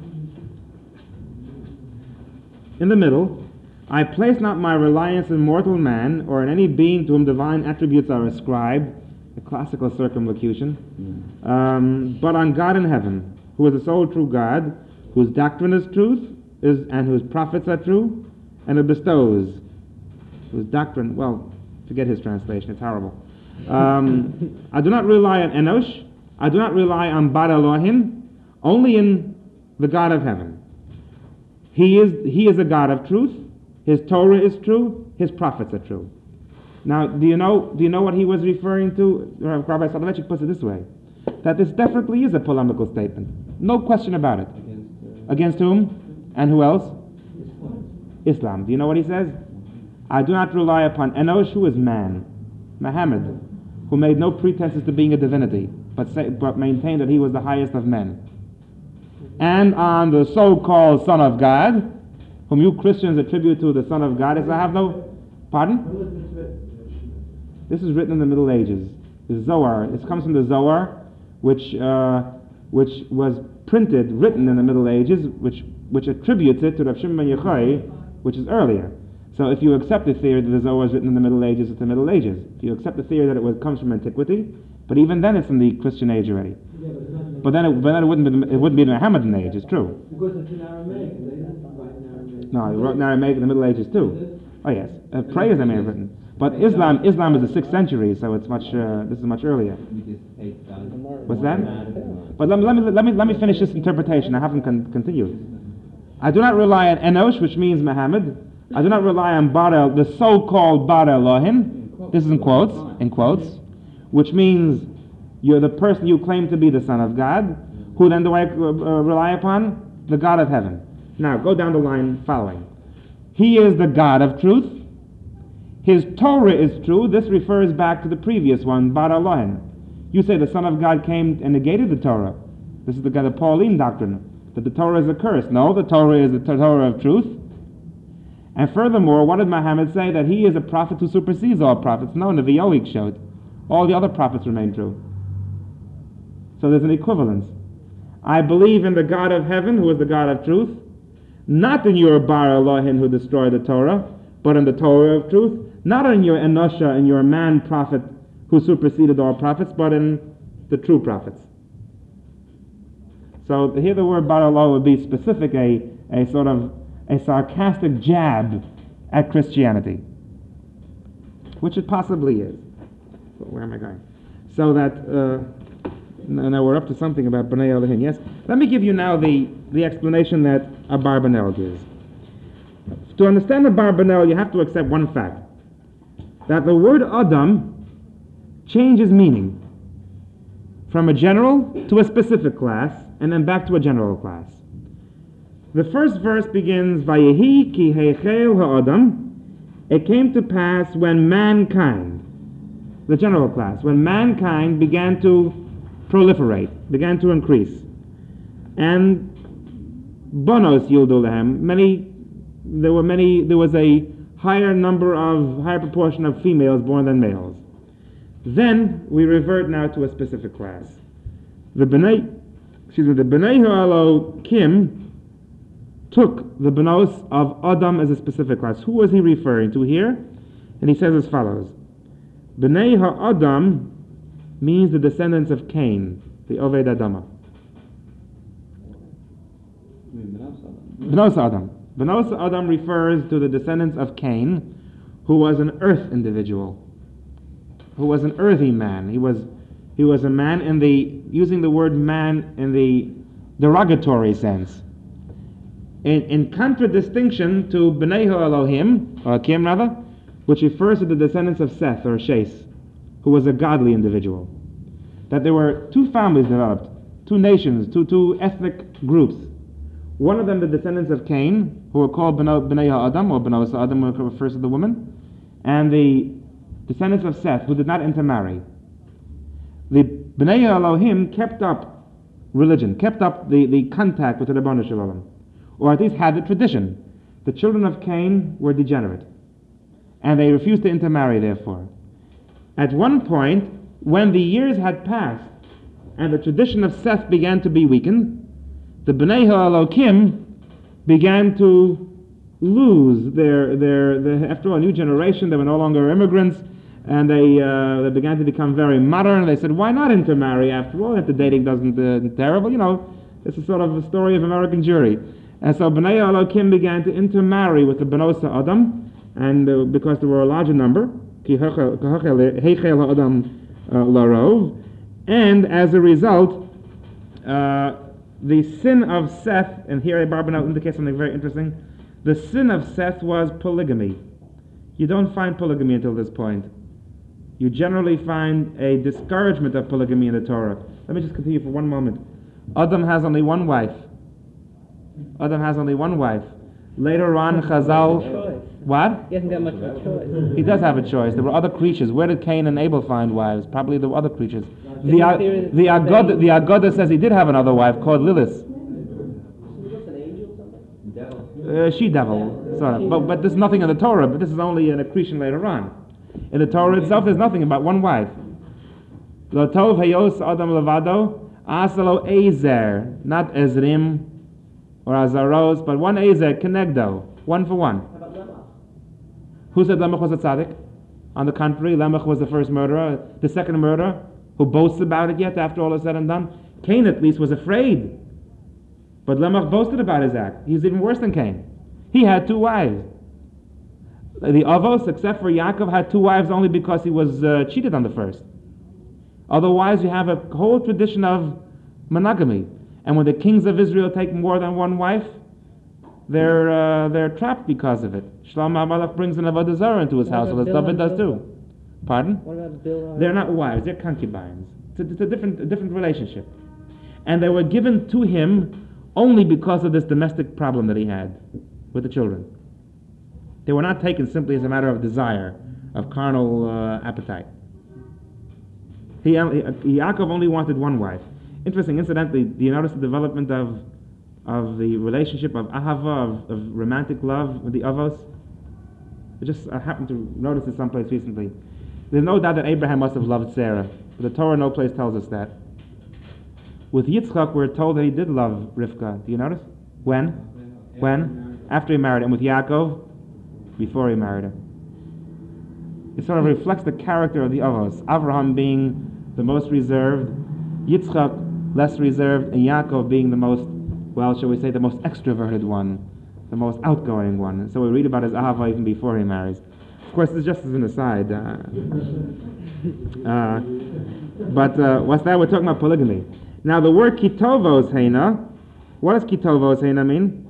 In the middle, I place not my reliance in mortal man or in any being to whom divine attributes are ascribed, a classical circumlocution, um, but on God in heaven, who is the sole true God, whose doctrine is truth, is and whose prophets are true, and who bestows, whose doctrine, well, forget his translation, it's horrible. Um, I do not rely on Enosh, I do not rely on Bar Elohim, only in the God of heaven. He is, he is a God of truth, his Torah is true, his prophets are true. Now, do you know, do you know what he was referring to? Rabbi Soloveitchik puts it this way, that this definitely is a polemical statement. No question about it. Against, uh, Against whom? And who else? Islam. Do you know what he says? I do not rely upon Enosh, who is man, Muhammad, who made no pretenses to being a divinity, but, say, but maintained that he was the highest of men. And on the so-called Son of God, whom you Christians attribute to the Son of God, is I have no... Pardon? This is written in the Middle Ages. The Zohar. This comes from the Zohar, which uh, which was printed, written in the Middle Ages, which which attributes it to Rav Shimon ben Yochai, which is earlier. So if you accept the theory that the Zohar was written in the Middle Ages, it's the Middle Ages. If you accept the theory that it was, comes from antiquity, but even then it's from the Christian age already. Yeah, but it's not. But then it, but then it wouldn't be the, it wouldn't be the Mohammedan age. It's true. Because it's in Aramaic, and they didn't write in Aramaic. No, he wrote in Aramaic in the Middle Ages too. Oh yes, uh, prayers I may have written. But Islam, Islam is the sixth century, so it's much. Uh, this is much earlier. we just take God. What's that? But let me let me let me let me finish this interpretation. I haven't con- continued. I do not rely on Enosh, which means Muhammad. I do not rely on Bar El, the so-called Bar Elohim. This is in quotes, in quotes, which means you're the person you claim to be the Son of God. Who then do I uh, uh, rely upon? The God of heaven. Now go down the line following. He is the God of truth. His Torah is true. This refers back to the previous one, Bar Elohim. You say the Son of God came and negated the Torah. This is the, the Pauline doctrine, that the Torah is a curse. No, the Torah is the Torah of truth. And furthermore, what did Muhammad say? That he is a prophet who supersedes all prophets. No, Nevi Yoig showed. All the other prophets remain true. So there's an equivalence. I believe in the God of heaven, who is the God of truth, not in your Bar Elohim who destroyed the Torah, but in the Torah of truth, not in your Enosha and your man prophet who superseded all prophets, but in the true prophets. So here the word Bar Elohim would be specific, a, a sort of a sarcastic jab at Christianity, which it possibly is. So where am I going? So that, uh, now we're up to something about B'nai Elohim, yes? Let me give you now the, the explanation that Abarbanel gives. To understand Abarbanel, you have to accept one fact, that the word Adam changes meaning from a general to a specific class, and then back to a general class. The first verse begins, Vayehi ki heichel ha'adam. It came to pass when mankind, the general class, when mankind began to proliferate, began to increase, and bonos yildu lehem, many, there were many, there was a higher number of, higher proportion of females born than males. Then we revert now to a specific class. The Bnei, excuse me, the Bnei Ha'alo Kim took the Benos of Adam as a specific class. Who was he referring to here? And he says as follows. Bnei Ha'adam means the descendants of Cain, the Oved Adama. Benos Adam. Benos Adam refers to the descendants of Cain, who was an earth individual, who was an earthy man. He was he was a man in the, using the word man in the derogatory sense. In, in contradistinction to Bnei Elohim, or Kim rather, which refers to the descendants of Seth or Shais, who was a godly individual. That there were two families developed, two nations, two two ethnic groups. One of them, the descendants of Cain, who were called Bnei Ha'adam, or Benos Adam, which refers to the woman, and the descendants of Seth, who did not intermarry. The Bnei Elohim kept up religion, kept up the, the contact with the Rebbeinu Shalom, or at least had the tradition. The children of Cain were degenerate, and they refused to intermarry, therefore. At one point, when the years had passed, and the tradition of Seth began to be weakened, the Bnei Ha'elokim began to lose their, their, their, after all, a new generation. They were no longer immigrants, and they, uh, they began to become very modern. They said, why not intermarry after all, if the dating doesn't uh, terrible? You know, it's a sort of a story of American Jewry. And so Bnei Elohim began to intermarry with the Benos Adam, and uh, because there were a larger number, and as a result, uh, the sin of Seth, and here Barbanel indicates something very interesting, the sin of Seth was polygamy. You don't find polygamy until this point. You generally find a discouragement of polygamy in the Torah. Let me just continue for one moment. Adam has only one wife. Adam has only one wife. Later on, Chazal... What? He hasn't got much of a choice. He does have a choice. There were other creatures. Where did Cain and Abel find wives? Probably there were other creatures. The, the, the, Agod, the Agoda says he did have another wife called Lilith. Uh, she devil, sort of. But, but there's nothing in the Torah, but this is only an accretion later on. In the Torah itself, there's nothing about one wife. Lo tov hayos adam levado, asalo ezer, not ezrim or azaros, but one ezer, kenegdo, one for one. How about Lamech? Who said Lamech was a tzaddik? On the contrary, Lamech was the first murderer, the second murderer, who boasts about it yet after all is said and done. Cain at least was afraid. But Lamech boasted about his act. He's even worse than Cain. He had two wives. The Avos, except for Yaakov, had two wives only because he was uh, cheated on the first. Otherwise, you have a whole tradition of monogamy. And when the kings of Israel take more than one wife, they're uh, they're trapped because of it. Shlomo HaMelech brings an Avodah Zarah into his house, as David does too. Pardon? What about Bill? They're not wives, they're concubines. It's a, it's a different a different relationship. And they were given to him only because of this domestic problem that he had with the children. They were not taken simply as a matter of desire, of carnal uh, appetite. He, uh, Yaakov only wanted one wife. Interesting, incidentally, do you notice the development of of the relationship of ahava, of, of romantic love with the avos? I just I happened to notice it someplace recently. There's no doubt that Abraham must have loved Sarah, but the Torah no place tells us that. With Yitzchak, we're told that he did love Rivka. Do you notice? When? When? After he married her. And with Yaakov? Before he married her. It sort of reflects the character of the Avos. Avraham being the most reserved, Yitzchak less reserved, and Yaakov being the most, well, shall we say, the most extroverted one, the most outgoing one. And so we read about his Ahava even before he marries. Of course, this is just as an aside. Uh, uh, but uh, what's that? We're talking about polygamy. Now the word kitovos heina, what does kitovos heina mean?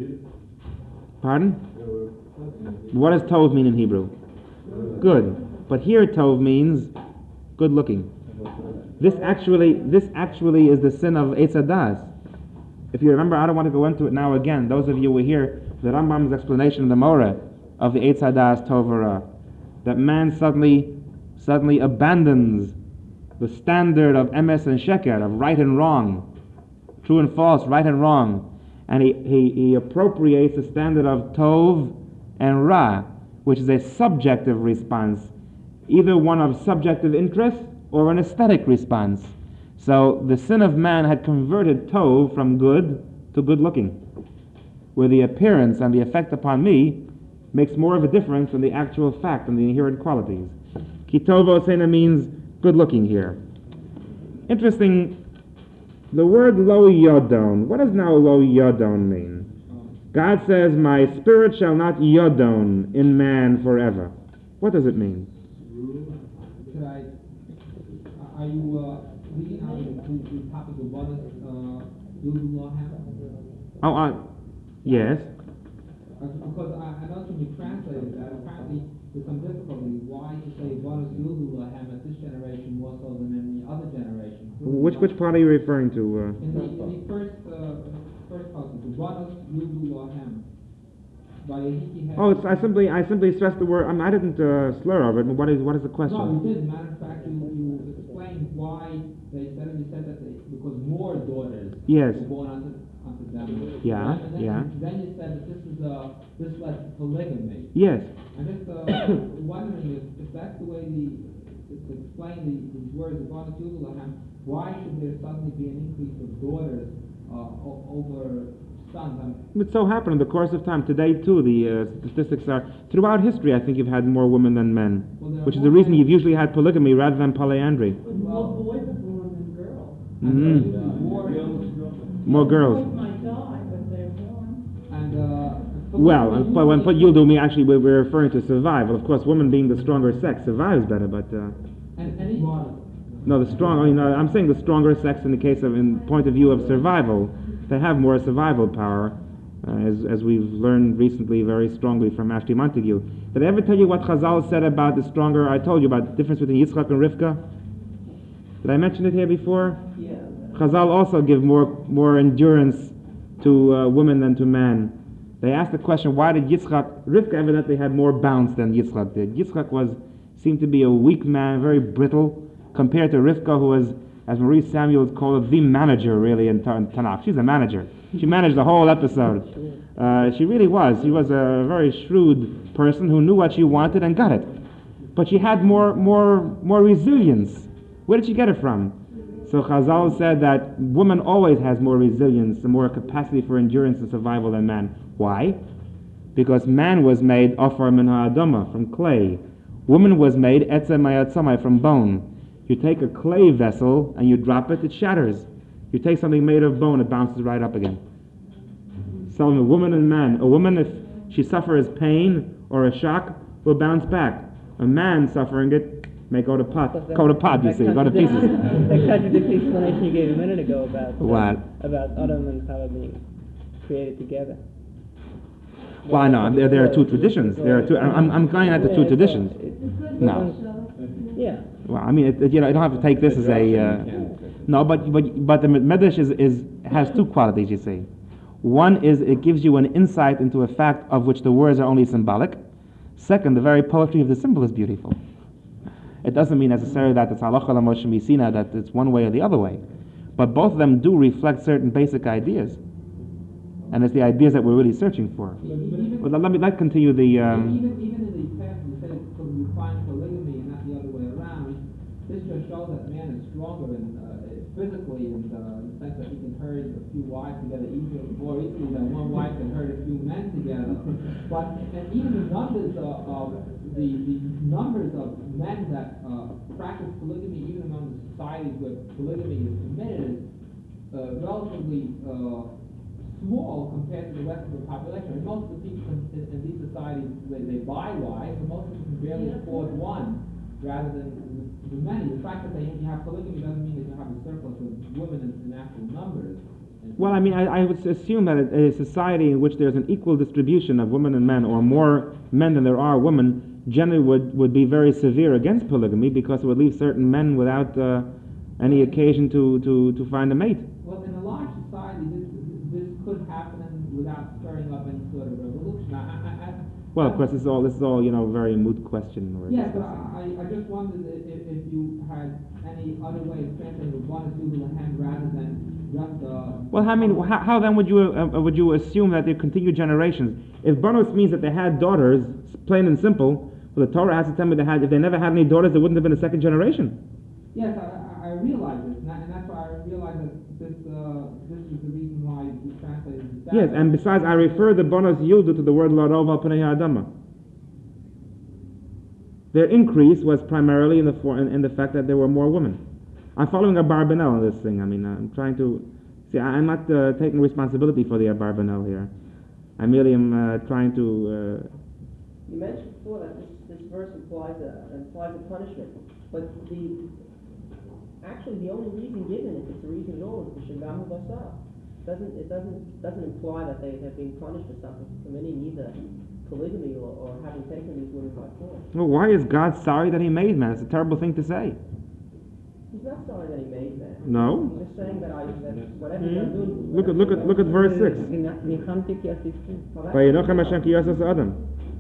Pardon? What does tov mean in Hebrew? Good. But here tov means good looking. This actually, this actually is the sin of Eitz Hadas. If you remember, I don't want to go into it now again. Those of you who hear the Rambam's explanation of the Moreh of the Eitz Hadas Tov Ra, that man suddenly, suddenly abandons the standard of emes and sheker, of right and wrong, true and false, right and wrong, and he, he, he appropriates the standard of tov and ra, which is a subjective response, either one of subjective interest or an aesthetic response. So the sin of man had converted tov from good to good looking, where the appearance and the effect upon me makes more of a difference than the actual fact and the inherent qualities. Ki tovo sena means good looking here. Interesting, the word lo yodon, what does now lo yodon mean? God says, my spirit shall not yodon in man forever. What does it mean? Could I, are you uh, leading out of the, the topic of what is uh, Lulahem? Oh, uh, yes. Uh, because I, I know when you translated that, apparently there's some difficulty. Why you say what is Lulahem at this generation more so than in the other generation? Which which part are you referring to? Uh? In the, in the first uh, first passage, what is Lulahem? Oh, it's, I simply I simply stressed the word. I, mean, I didn't uh, slur over it. But what is what is the question? No, you didn't. Matter of fact, you, you explained why they said it. You said that they, because more daughters yes. were born unto, unto them. Yeah, and then, yeah. You, then you said that this is uh, this led to polygamy. Yes. I'm just uh, wondering if, if that's the way the to, to explain the, these words of Bonus Yudulahem, why should there suddenly be an increase of daughters uh, o- over sons? I mean, it so happened in the course of time. Today, too, the uh, statistics are throughout history. I think you've had more women than men, well, which is the reason you've usually had polygamy rather than polyandry. More boys are born than girls. Mm-hmm. More, More girls. Boys might die, but they're born. and uh, Well, and but when put you'll do me, actually we're, we're referring to survival. Of course, woman being the stronger sex survives better, but uh, and any no, the strong. I mean, uh, I'm saying the stronger sex in the case of, in point of view of survival, they have more survival power, uh, as as we've learned recently very strongly from Ashley Montague. Did I ever tell you what Chazal said about the stronger? I told you about the difference between Yitzchak and Rivka. Did I mention it here before? Yeah. Chazal also give more more endurance to uh, women than to men. They asked the question, why did Yitzchak, Rivka evidently had more bounce than Yitzchak did. Yitzchak was, seemed to be a weak man, very brittle, compared to Rivka, who was, as Marie Samuels called it, the manager really in Tanakh. She's a manager. She managed the whole episode. Uh, she really was. She was a very shrewd person who knew what she wanted and got it. But she had more, more, more resilience. Where did she get it from? So Chazal said that woman always has more resilience and more capacity for endurance and survival than man. Why? Because man was made Ofar min ha'adama, from clay. Woman was made Etzem ma'atzamai, from bone. You take a clay vessel and you drop it, it shatters. You take something made of bone, it bounces right up again. So a woman and man, a woman, if she suffers pain or a shock, will bounce back. A man suffering it may go to pot, But that- go to pot, you that see, go to contradicts- pieces. That contradicts the explanation you gave a minute ago about uh, What? about Adam and Chava being created together. Well, no, there, there are two traditions. There are two. I'm, I'm going at the two Yeah, so traditions. it- No. Yeah. Well, I mean, it, it, you know, I don't have to take this as a. Uh, no, but but but the Medrash is, is has two qualities. You see, one is it gives you an insight into a fact of which the words are only symbolic. Second, the very poetry of the symbol is beautiful. It doesn't mean necessarily that it's halacha l'moshe misina, that it's one way or the other way, but both of them do reflect certain basic ideas, and it's the ideas that we're really searching for. Well, let me let continue the. Um, even even in the past, you said it's because you find polygamy and not the other way around. This just shows that man is stronger in, uh, physically, in the, in the sense that he can herd a few wives together easier, more easily than one wife can herd a few men together. But and even the numbers of, of the the numbers of men that uh, practice polygamy, even among the societies where polygamy is permitted, is uh, relatively uh, small compared to the rest of the population. I mean, most of the people in, in, in these societies, they, they buy wives, and most of them can barely afford one, rather than the many. The fact that they you have polygamy doesn't mean that you have a surplus of women in, in actual numbers. Well, I mean, I, I would assume that a, a society in which there's an equal distribution of women and men, or more men than there are women, generally would, would be very severe against polygamy because it would leave certain men without uh, any occasion to, to, to find a mate. Well, in a large society, this, this could happen without stirring up any sort of revolution. I, I, I, Well, of course, this is all this is all you know very moot question. We're yeah, but discussing. I, I just wondered if, if you had any other way of translating with one or two little hand rather than just uh. Well, I mean, how, how then would you uh, would you assume that they continue generations? If Banos means that they had daughters, plain and simple, well, the Torah has to tell me they had. If they never had any daughters, there wouldn't have been a second generation. Yes, I, I, I realize this, and, that, and that's why I realize that this uh, this is the reason why we translated this. Yes, and besides, I refer the Banos Yildu to the word Larov al Pnei Adama. Their increase was primarily in the for, in, in the fact that there were more women. I'm following Abarbanel on this thing. I mean, I'm trying to see. I, I'm not uh, taking responsibility for the Abarbanel here. I merely am uh, trying to. Uh, You mentioned before that this, this verse implies a implies a punishment, but the actually the only reason given, if it's a reason at all, is the Shagamu Basar. Doesn't it doesn't doesn't imply that they have been punished for something, for committing either polygamy or, or having taken these women by force. well, why is God sorry that He made man? It's a terrible thing to say. He's not sorry that he made man. No. He's just saying that I that whatever Hmm? you're doing. Look at look at look at verse six. Well, that's, Vayinochem Hashem ki yasas Adam.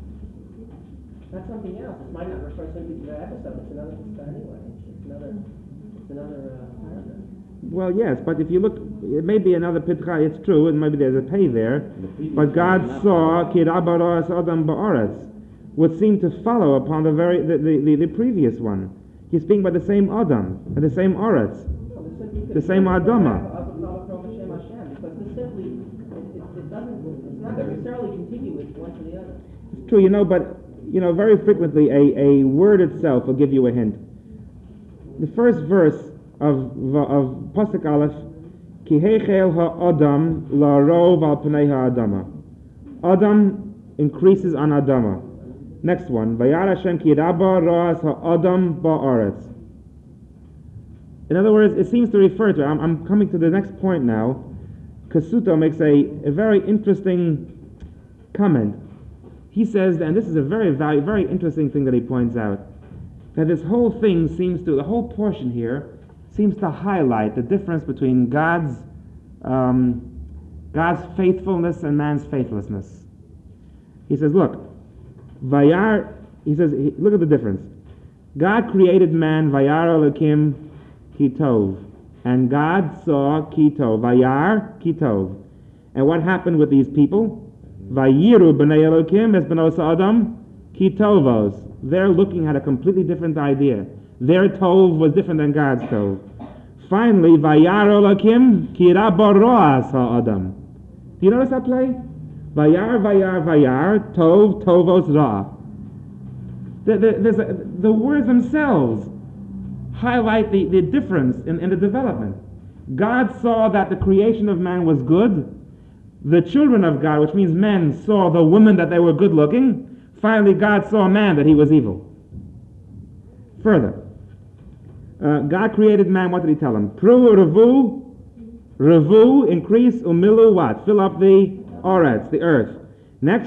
that's something else. It might not refer simply to that episode. It's another anyway. It's another. It's another uh, paragraph. Well, yes, but if you look, it may be another pitcha. It's true, and maybe there's a pay there. But God saw ki rabaros Adam ba'aretz, would seem to follow upon the very the, the, the, the previous one. He's speaking by the same Adam and the same Aretz, Well, this simply the same Adama. Because this simply, it, it, it doesn't, it's not necessarily contiguous one to the other. It's true, you know, but you know, very frequently a, a word itself will give you a hint. The first verse of of Pasuk Aleph, Ki heichel ha'adam la'rov al pnei ha'adama. Adam increases on Adama. Next one, Vayar Hashem ki rabba ra'as ha'adam ba'aretz. In other words, it seems to refer to, I'm, I'm coming to the next point now. Kasuto makes a, a very interesting comment. He says, and this is a very value, very interesting thing that he points out, that this whole thing seems to, the whole portion here, seems to highlight the difference between God's um, God's faithfulness and man's faithlessness. He says, look, Vayar, he says, he, look at the difference. God created man, Vayar Elokim ki tov, and God saw ki tov, Vayar ki tov. And what happened with these people? Vayiru b'nei Elokim es b'nos Adam ki tovos. They're looking at a completely different idea. Their tov was different than God's tov. Finally, Vayar Elokim ki rabba ro'as ha'adam. Do you notice that play? Vayar, Vayar, Vayar, Tov, Tovos, Ra. The, the, there's a, the words themselves highlight the, the difference in, in the development. God saw that the creation of man was good. The children of God, which means men, saw the women that they were good looking. Finally, God saw man that he was evil. Further, uh, God created man, what did he tell him? Pru, Revu, Revu, increase, Umilu, what? Fill up the Oretz, the earth. Next,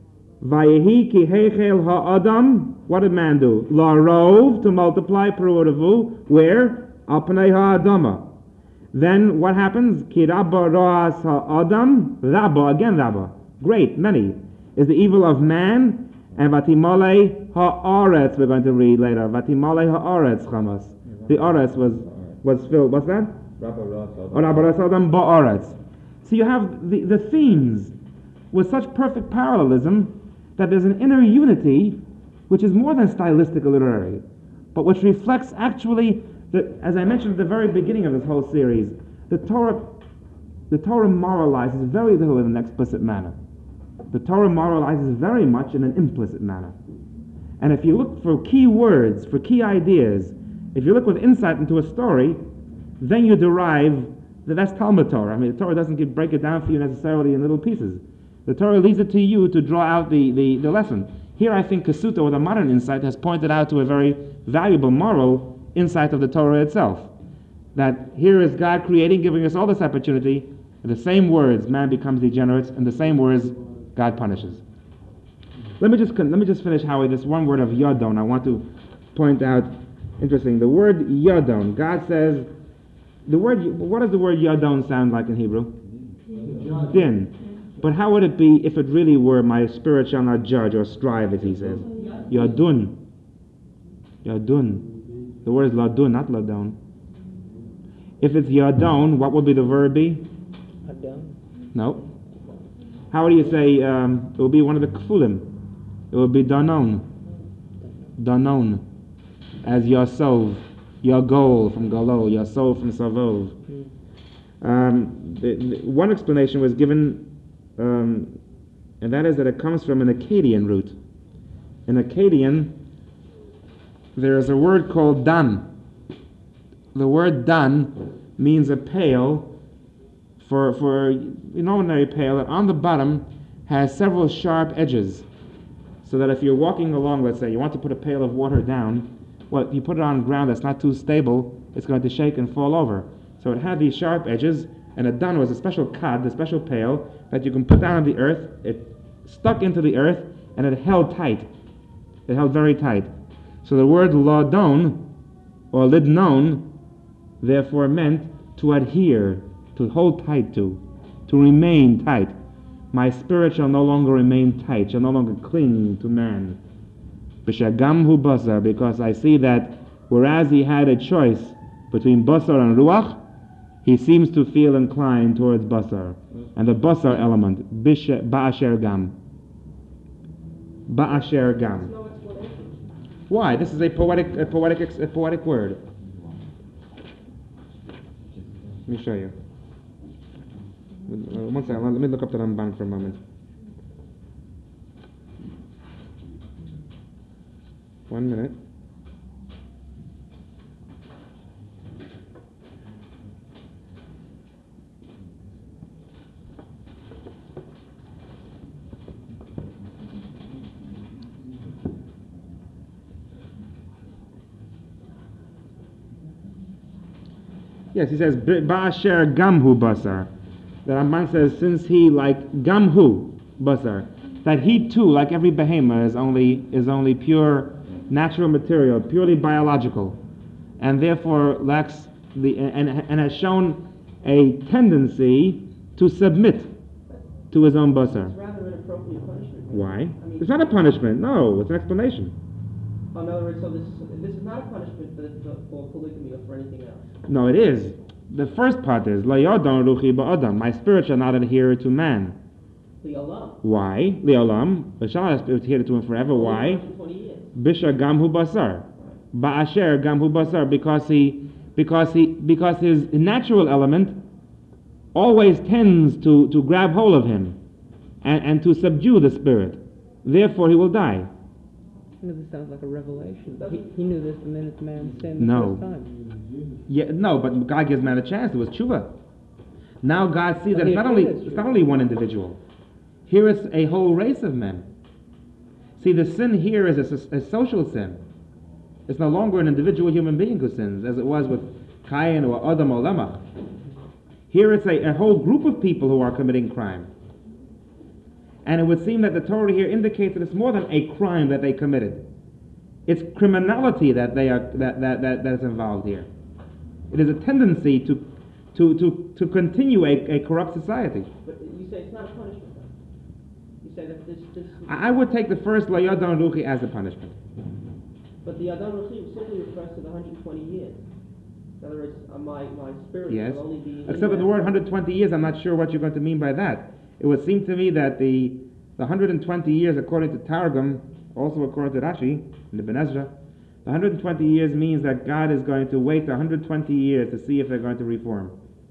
Vayehi ki heichel ha'adam. What did man do? La'rov, to multiply, Peru'uravu. Where? Al pnei ha'adama. Then what happens? Ki rabba ro'as ha'adam. Rabba, again rabba. Great, many. Is the evil of man. And vatimale ha'aretz, we're going to read later. Vatimale ha'aretz chamas. The Oretz was, was filled. What's that? Rabba Ross, Or rabba ro'as ha'adam ba'aretz. So you have the, the themes with such perfect parallelism that there's an inner unity which is more than stylistic or literary, but which reflects actually, the, as I mentioned at the very beginning of this whole series, the Torah, the Torah moralizes very little in an explicit manner. The Torah moralizes very much in an implicit manner. And if you look for key words, for key ideas, if you look with insight into a story, then you derive that's Talmud Torah. I mean, the Torah doesn't give, break it down for you necessarily in little pieces. The Torah leaves it to you to draw out the, the, the lesson. Here I think Kasuto, with a modern insight, has pointed out to a very valuable moral insight of the Torah itself. That here is God creating, giving us all this opportunity, In the same words, man becomes degenerate. In the same words, God punishes. Let me just con- let me just finish, Howie, this one word of yadon. I want to point out, interesting, the word yadon. God says, the word, what does the word yadon sound like in Hebrew? Din. But how would it be if it really were, my spirit shall not judge or strive, as he says? Yadun. Yadun. The word is ladun, not ladon. If it's yadon, what would be the verb be? Adon. No. How do you say, um, it will be one of the kfulim. It will be danon. Danon. As Yasov. Your goal from Galol. Yasov from Savov. Mm. Um, the, the, one explanation was given, um, and that is that it comes from an Akkadian root. In Akkadian, there is a word called dan. The word dan means a pail for, for an ordinary pail that on the bottom has several sharp edges. So that if you're walking along, let's say, you want to put a pail of water down, well, if you put it on ground that's not too stable, it's going to shake and fall over. So it had these sharp edges, and a dan was a special kad, a special pail, that you can put down on the earth. It stuck into the earth, and it held tight. It held very tight. So the word ladon, or lidnon, therefore meant to adhere, to hold tight to, to remain tight. My spirit shall no longer remain tight, shall no longer cling to man. B'shagam basar, because I see that whereas he had a choice between basar and ruach, he seems to feel inclined towards basar. And the basar element, ba'asher gam. Ba'asher gam. Why? This is a poetic, a poetic, a poetic word. Let me show you. Uh, one second, let me look up the Ramban for a moment. One minute. Yes, he says, Ba'asher gamhu basar. The Ramban says, since he, like gamhu basar, that he too, like every behemoth, is only is only pure natural material, purely biological, and therefore lacks the and and has shown a tendency to submit to his own basar. It's rather inappropriate punishment. Why? I mean, It's not a punishment. No, it's an explanation. in other words, so this this is not a punishment for, for polygamy or for anything else. No, it is. The first part is La yadon ruchi ba'adam. My spirit shall not adhere to man. Li'olam. Why? Li'olam. It shall not adhere to him forever. Why? one hundred twenty years. Bisha gamhu basar. Ba'asher gamhu basar, because he because he because his natural element always tends to, to grab hold of him and, and to subdue the spirit. Therefore he will die. You know, this sounds like a revelation. He, he knew this the minute the man sinned the No. first time. Yeah, no, but God gives man a chance. It was tshuva. Now God sees But that he it's not only agreed it's it's not only one individual. Here is a whole race of men. See, the sin here is a, a social sin. It's no longer an individual human being who sins, as it was with Cain or Adam or Lamech. Here it's a, a whole group of people who are committing crime. And it would seem that the Torah here indicates that it's more than a crime that they committed. It's criminality that they are that, that, that, that is involved here. It is a tendency to to to, to continue a, a corrupt society. But you say it's not a punishment, though. You say that this this. I I would take the first Layadon Ruchi as a punishment. But the Adon Ruchi simply refers to the one hundred twenty years. In other words, uh, my my spirit Yes. will only be. Except for the word one hundred twenty years, I'm not sure what you're going to mean by that. It would seem to me that the, the one hundred twenty years, according to Targum, also according to Rashi, in the Ben Ezra, the one hundred twenty years means that God is going to wait one hundred twenty years to see if they're going to reform.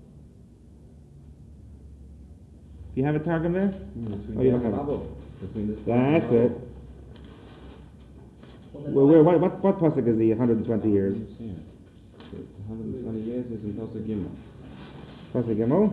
Do you have a Targum there? Between Oh, you the don't have it. Bible, between this That's Bible. it. Well, then Well, why- where, what, what, what pasuk is the one hundred twenty years? Yeah. The one hundred twenty years is in Tosa Gimel. Pasuk Gimel.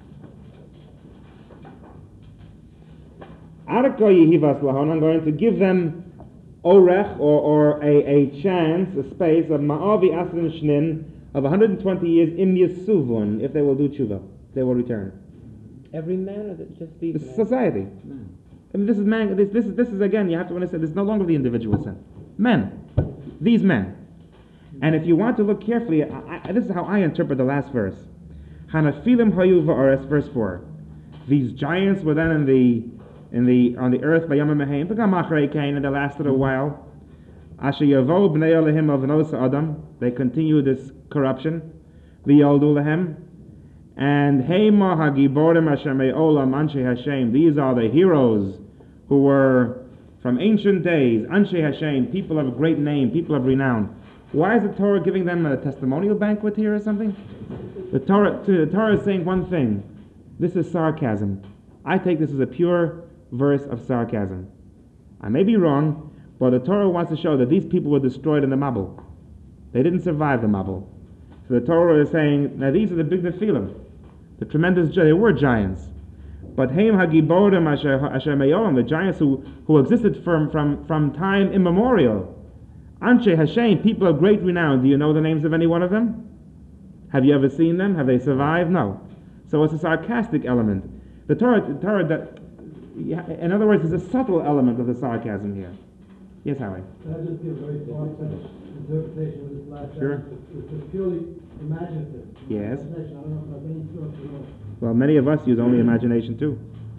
Arko yehivas lahon, I'm going to give them orech, or, or a, a chance, a space of ma'avi asrin shnin, of one hundred twenty years im yesuvun, if they will do tshuva, they will return. Every man or the- just these It's men? society. I mean, this is man. This, this is this is again. You have to understand. This is no longer the individual sin. Men, these men. And if you want to look carefully, I, I, this is how I interpret the last verse. Hanafilim hayu va'aretz, verse four. These giants were then in the in the on the earth by Yom Mehaim. Begam achrei Cain, and they lasted a while. Asher yavo bnei Elohim avnos Adam. They continue this corruption. V'yoldu lehem. And Hema hagiborim asher me'olam anshe Hashem. These are the heroes who were from ancient days. Anshe Hashem, people of great name, people of renown. Why is the Torah giving them a testimonial banquet here or something? The Torah, the Torah is saying one thing. This is sarcasm. I take this as a pure verse of sarcasm. I may be wrong, but the Torah wants to show that these people were destroyed in the Mabul. They didn't survive the Mabul. So the Torah is saying, now these are the big Nephilim, the tremendous giants. They were giants. But Haim Hagiborim Asher Me'olam, the giants who, who existed from, from, from time immemorial. Anshe Hashem, people of great renown. Do you know the names of any one of them? Have you ever seen them? Have they survived? No. So it's a sarcastic element. The Torah, the Torah that, in other words, there's a subtle element of the sarcasm here. Yes, Howie? Can I just give a very far-fetched interpretation of this last Sure. sentence? It's just purely imaginative. Yes. Imagination. I don't know if I've any sort of, you know. Well, many of us use only imagination too.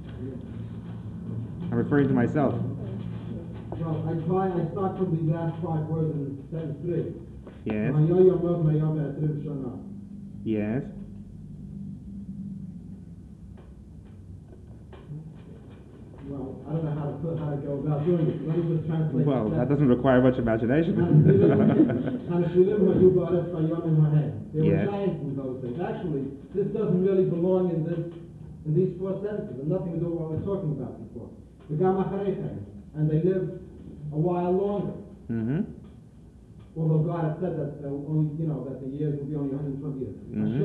I'm referring to myself. Well, I try, I start from the last five words in sentence three. Yes. Yes. Well, I don't know how to put, how to go about doing it. Let me just translate. Well, the that sentence. doesn't require much imagination. There were Yes. giants in those days. Actually, this doesn't really belong in this, in these four sentences, and nothing to do with what we were talking about before. And they lived a while longer. Mm-hmm. Although God had said that uh, only, you know, that the years will be only one hundred twenty years. Mhm.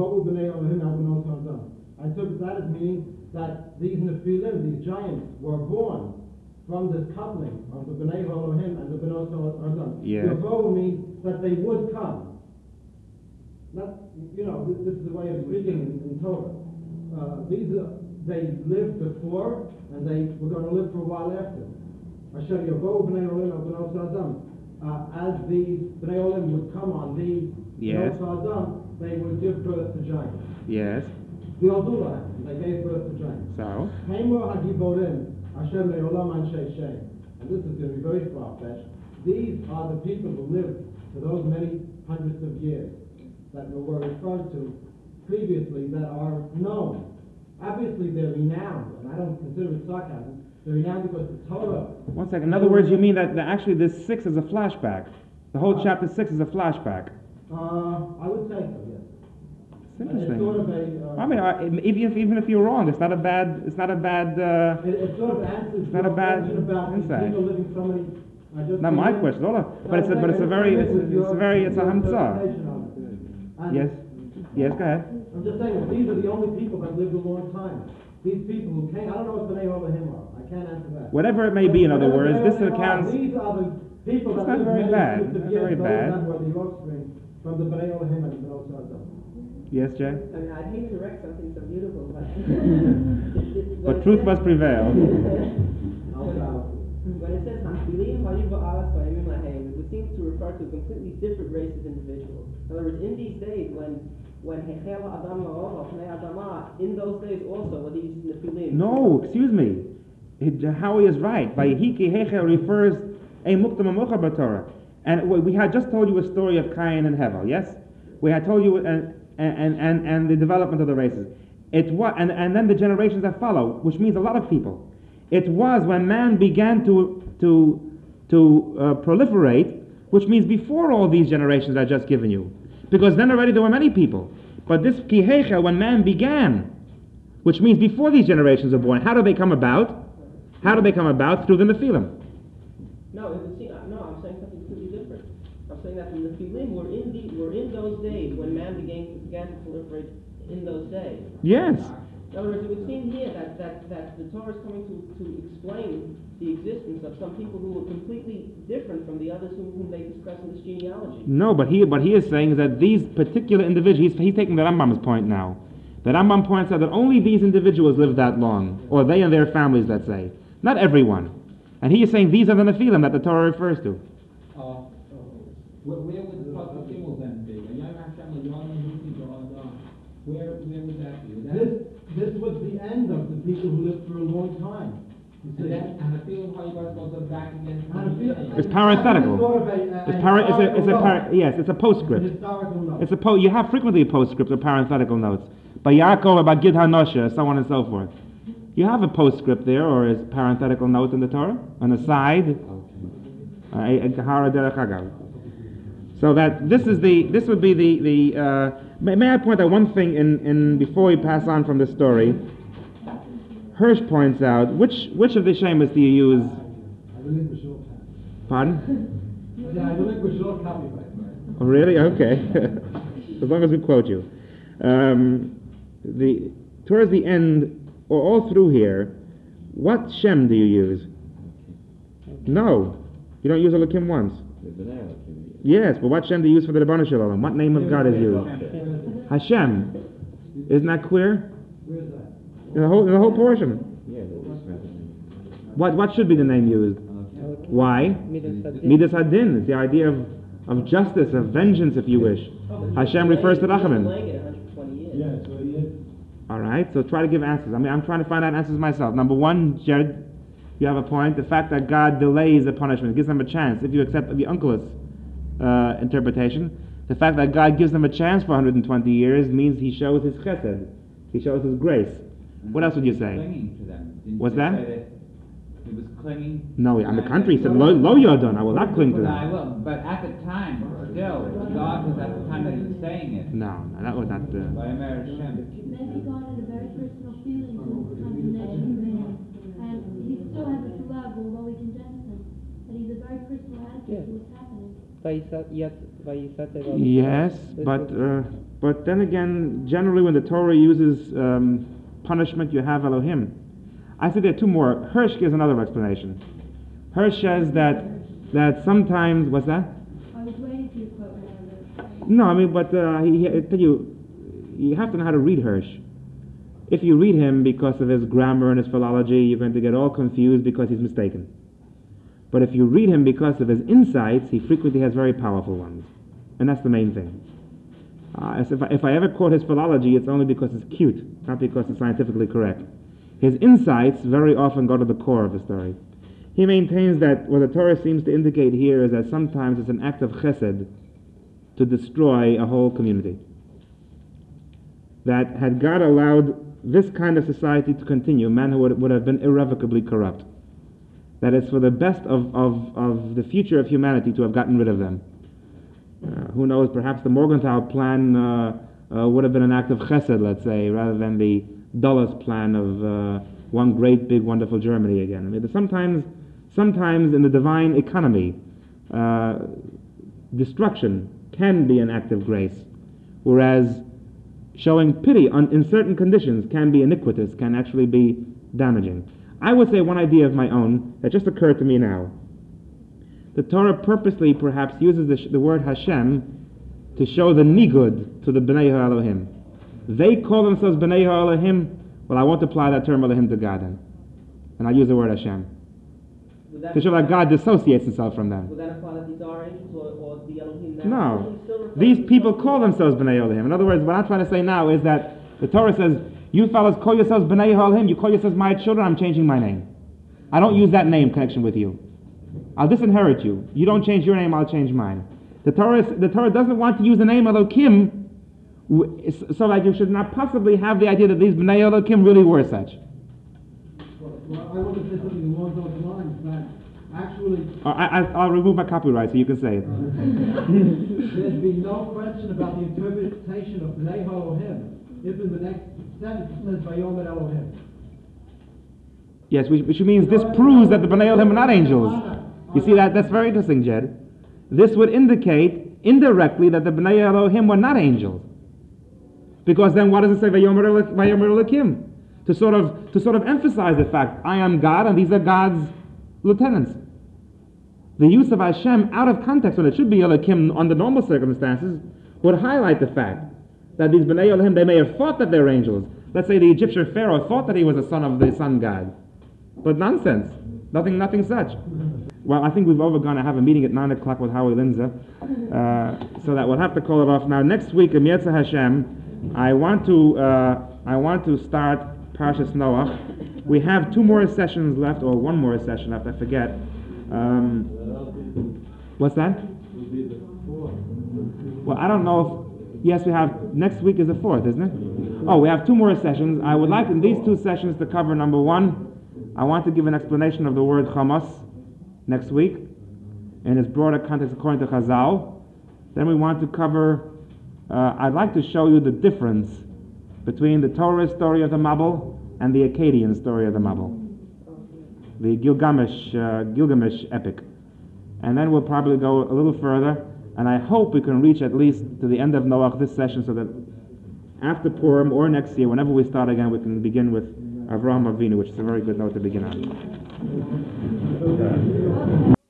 I took that as meaning that these Nephilim, these giants, were born from this coupling of the Bnei Elohim and the Benot Adam. Yes. Yavo means that they would come. Not, you know, this, this is the way of speaking in, in Torah. Uh, these are, they lived before, and they were going to live for a while after. Asher Yavo Bnei Elohim and Benot Adam. Uh, as these Bnei Elohim would come on these Yes. Benot Adam, they would give birth to giants. Yes. The Aldula, they gave birth to giants. So. Haimor Hagiborim, Hashem Leolam Anshe Shem. And this is going to be very far-fetched. These are the people who lived for those many hundreds of years that were referred to previously that are known. Obviously, they're renowned, and I don't consider it sarcasm. They're renowned because the Torah. One second. In other words, you mean that, that actually this six is a flashback. The whole chapter six is a flashback. Uh, I would say so, yes. It's interesting. It's sort of a, uh, I mean, uh, even if even if you're wrong, it's not a bad. It's not a bad. Uh, It, it sort of answers It's not your a bad question about these insight. people living so many. I just not my think- question. Hold on. But it's a, but it's a very. It's, a- it's a very. It's a hamza. And Yes. Yes. Go ahead. I'm just saying that these are the only people that lived a long time. These people who came, I don't know what the name of him are. I can't answer that. Whatever it may be, in other Whatever words, they this are, accounts. These are the people It's that not lived very many bad. hundreds of Not years. very Those bad. that were the offspring from the Bnei Elohim and the Bnei Adam. Yes, Jay. I mean, I'd hate to wreck something so beautiful, but. But truth must prevail. When it says Hampilim Hayu Ba'alas Ba'imim Lahem, it would seem to refer to a completely different race of individuals. In other words, in these days, when when Hechel Adam La'olah, Pnei Adamah, in those days also were these Nephilim. No, excuse me. It- Howie is right. Vayihiki Hechel refers a muktam amucha b'Torah. And we we had just told you a story of Cain and Hevel, yes? We had told you, and, and, and, and the development of the races. It was, and, and then the generations that follow, which means a lot of people. It was when man began to, to, to uh, proliferate, which means before all these generations I've just given you. Because then already there were many people. But this Kihechel, when man began, which means before these generations are born, how do they come about? How do they come about? Through the Nephilim. No, it would seem, no, I'm saying something completely different. I'm saying that the Nephilim were in the, were in those days when man began, began to proliferate in those days. Yes. In other words, it would seem here that, that, that the Torah is coming to, to explain the existence of some people who were completely different from the others whom, whom they discuss in this genealogy. No, but he, but he is saying that these particular individuals, he's, he's taking the Rambam's point now, The Rambam points out that only these individuals live that long, or they and their families, let's say. Not everyone. And he is saying these are the Nephilim that the Torah refers to. Uh, where, where would the Pasuk Gimel then be? Where, where would that be? Would that This, this was the end of the people who lived for a long time. You and see. that, and I feel how you guys go to back again to And the I feel- beginning. It's parenthetical. Sort of a- a- It's a para, it's a, it's a historical par, note. yes, it's a postscript. An historical note. It's a po, you have frequently a postscript or parenthetical notes. By Yaakov, by Gid HaNosha, so on and so forth. You have a postscript there, or a parenthetical note in the Torah, on the side. Uh, a- a Kahara Derech Hagav. So that this is the this would be the the. Uh, may, may I point out one thing in, in before we pass on from the story? Hirsch points out which which of the shemas do you use? I relinquish all copy. Pardon? Yeah, I relinquish all copyright. Oh, really? Okay. As long as we quote you. Um, the towards the end, or all through here, what shem do you use? No, you don't use Elokim once. The B'nai Elohim. Yes, but what shem do you use for the Rebbeinu Shalom? What name of God is used? Hashem. Isn't that clear? Where's that? In the whole in the whole portion. Yeah, that is rather. What what should be the name used? Why? Midas Hadin. Midas Hadin. It's the idea of, of justice, of vengeance, if you wish. Hashem refers to Rachamim. Delaying it one hundred twenty years. Yeah, so he is. All right, so try to give answers. I mean, I'm trying to find out answers myself. Number one, Jared, you have a point. The fact that God delays the punishment, gives them a chance. If you accept the uncle's uh, interpretation, the fact that God gives them a chance for one hundred twenty years means He shows His chesed. He shows His grace. What else would you say? Clinging to them. Didn't What's you that? say He was clinging. No, on the contrary, He said, Lo, lo yodon, I will not cling to Well, I them. will, but at the time, still, God was at the time that He was saying it. No, no, that was not the... By Emer Hashem. Maybe God had a very personal feeling to the condemnation of man, and he still has a love, although he condemns him. But he's a very personal attitude to what's happening. Vayisat- yet- Vayisat Elohim. Yes, but uh, but then again, generally when the Torah uses um, punishment, you have Elohim. I said there are two more. Hirsch gives another explanation. Hirsch says that that sometimes, what's that? I was waiting for you to quote me. No, I mean, but uh, he, he, I tell you, you have to know how to read Hirsch. If you read him because of his grammar and his philology, you're going to get all confused because he's mistaken. But if you read him because of his insights, he frequently has very powerful ones. And that's the main thing. Uh, as if, I, if I ever quote his philology, it's only because it's cute, not because it's scientifically correct. His insights very often go to the core of the story. He maintains that what the Torah seems to indicate here is that sometimes it's an act of chesed to destroy a whole community. That had God allowed this kind of society to continue, man who would, would have been irrevocably corrupt. That it's for the best of, of, of the future of humanity to have gotten rid of them. Uh, who knows, perhaps the Morgenthau plan uh, uh, would have been an act of chesed, let's say, rather than the Dulles plan of uh, one great, big, wonderful Germany again. I mean, sometimes, sometimes in the divine economy, uh, destruction can be an act of grace, whereas showing pity on, in certain conditions can be iniquitous, can actually be damaging. I would say one idea of my own that just occurred to me now. The Torah purposely perhaps uses the, sh- the word Hashem to show the nigud to the B'nai Elohim. They call themselves B'nai Elohim. Well, I won't apply that term Elohim to God then. And I use the word Hashem. Would that, To show that God dissociates himself from them. would that apply that these are angels or, or the Elohim now? No. Elohim still refers These to people something- call themselves B'nai Elohim. In other words, what I'm trying to say now is that the Torah says, you fellas call yourselves B'nai Elohim, you call yourselves my children, I'm changing my name. I don't use that name in connection with you. I'll disinherit you. You don't change your name, I'll change mine. The Torah, the Torah doesn't want to use the name Elohim w- so that you should not possibly have the idea that these B'nai Elohim really were such. Well, well, I want to say something along those lines, that actually, Uh, I, I, I'll remove my copyright so you can say it. there's been no question about the interpretation of B'nai Elohim. If in the next sentence it says Vayomer Elohim. Yes, which, which means this proves that the B'nai Elohim are not angels. You see that? That's very interesting, Jed. This would indicate indirectly that the B'nai Elohim were not angels. Because then what does it say, Vayomer Elo- Vayomer Elokim? To sort of to sort of emphasize the fact, I am God and these are God's lieutenants. The use of Hashem out of context when it should be Elokim under normal circumstances would highlight the fact that these Bnei Elohim, they may have thought that they're angels. Let's say the Egyptian Pharaoh thought that he was a son of the sun god. But nonsense. Nothing, nothing such. Well, I think we've overgone to have a meeting at nine o'clock with Howie Linza, uh, so that we'll have to call it off. Now, next week, in Yetzer Hashem, I want to, uh, I want to start Parshas Noach. We have two more sessions left, or one more session left, I forget. Um, what's that? Well, I don't know if, yes, we have, next week is the fourth, isn't it? Oh, we have two more sessions. I would like in these two sessions to cover, number one, I want to give an explanation of the word Hamas next week in its broader context according to Chazal. Then we want to cover, uh, I'd like to show you the difference between the Torah story of the Mabul and the Akkadian story of the Mabul, the Gilgamesh, uh, Gilgamesh epic. And then we'll probably go a little further, and I hope we can reach at least to the end of Noach this session, so that after Purim or next year, whenever we start again, we can begin with Avraham Avinu, which is a very good note to begin on.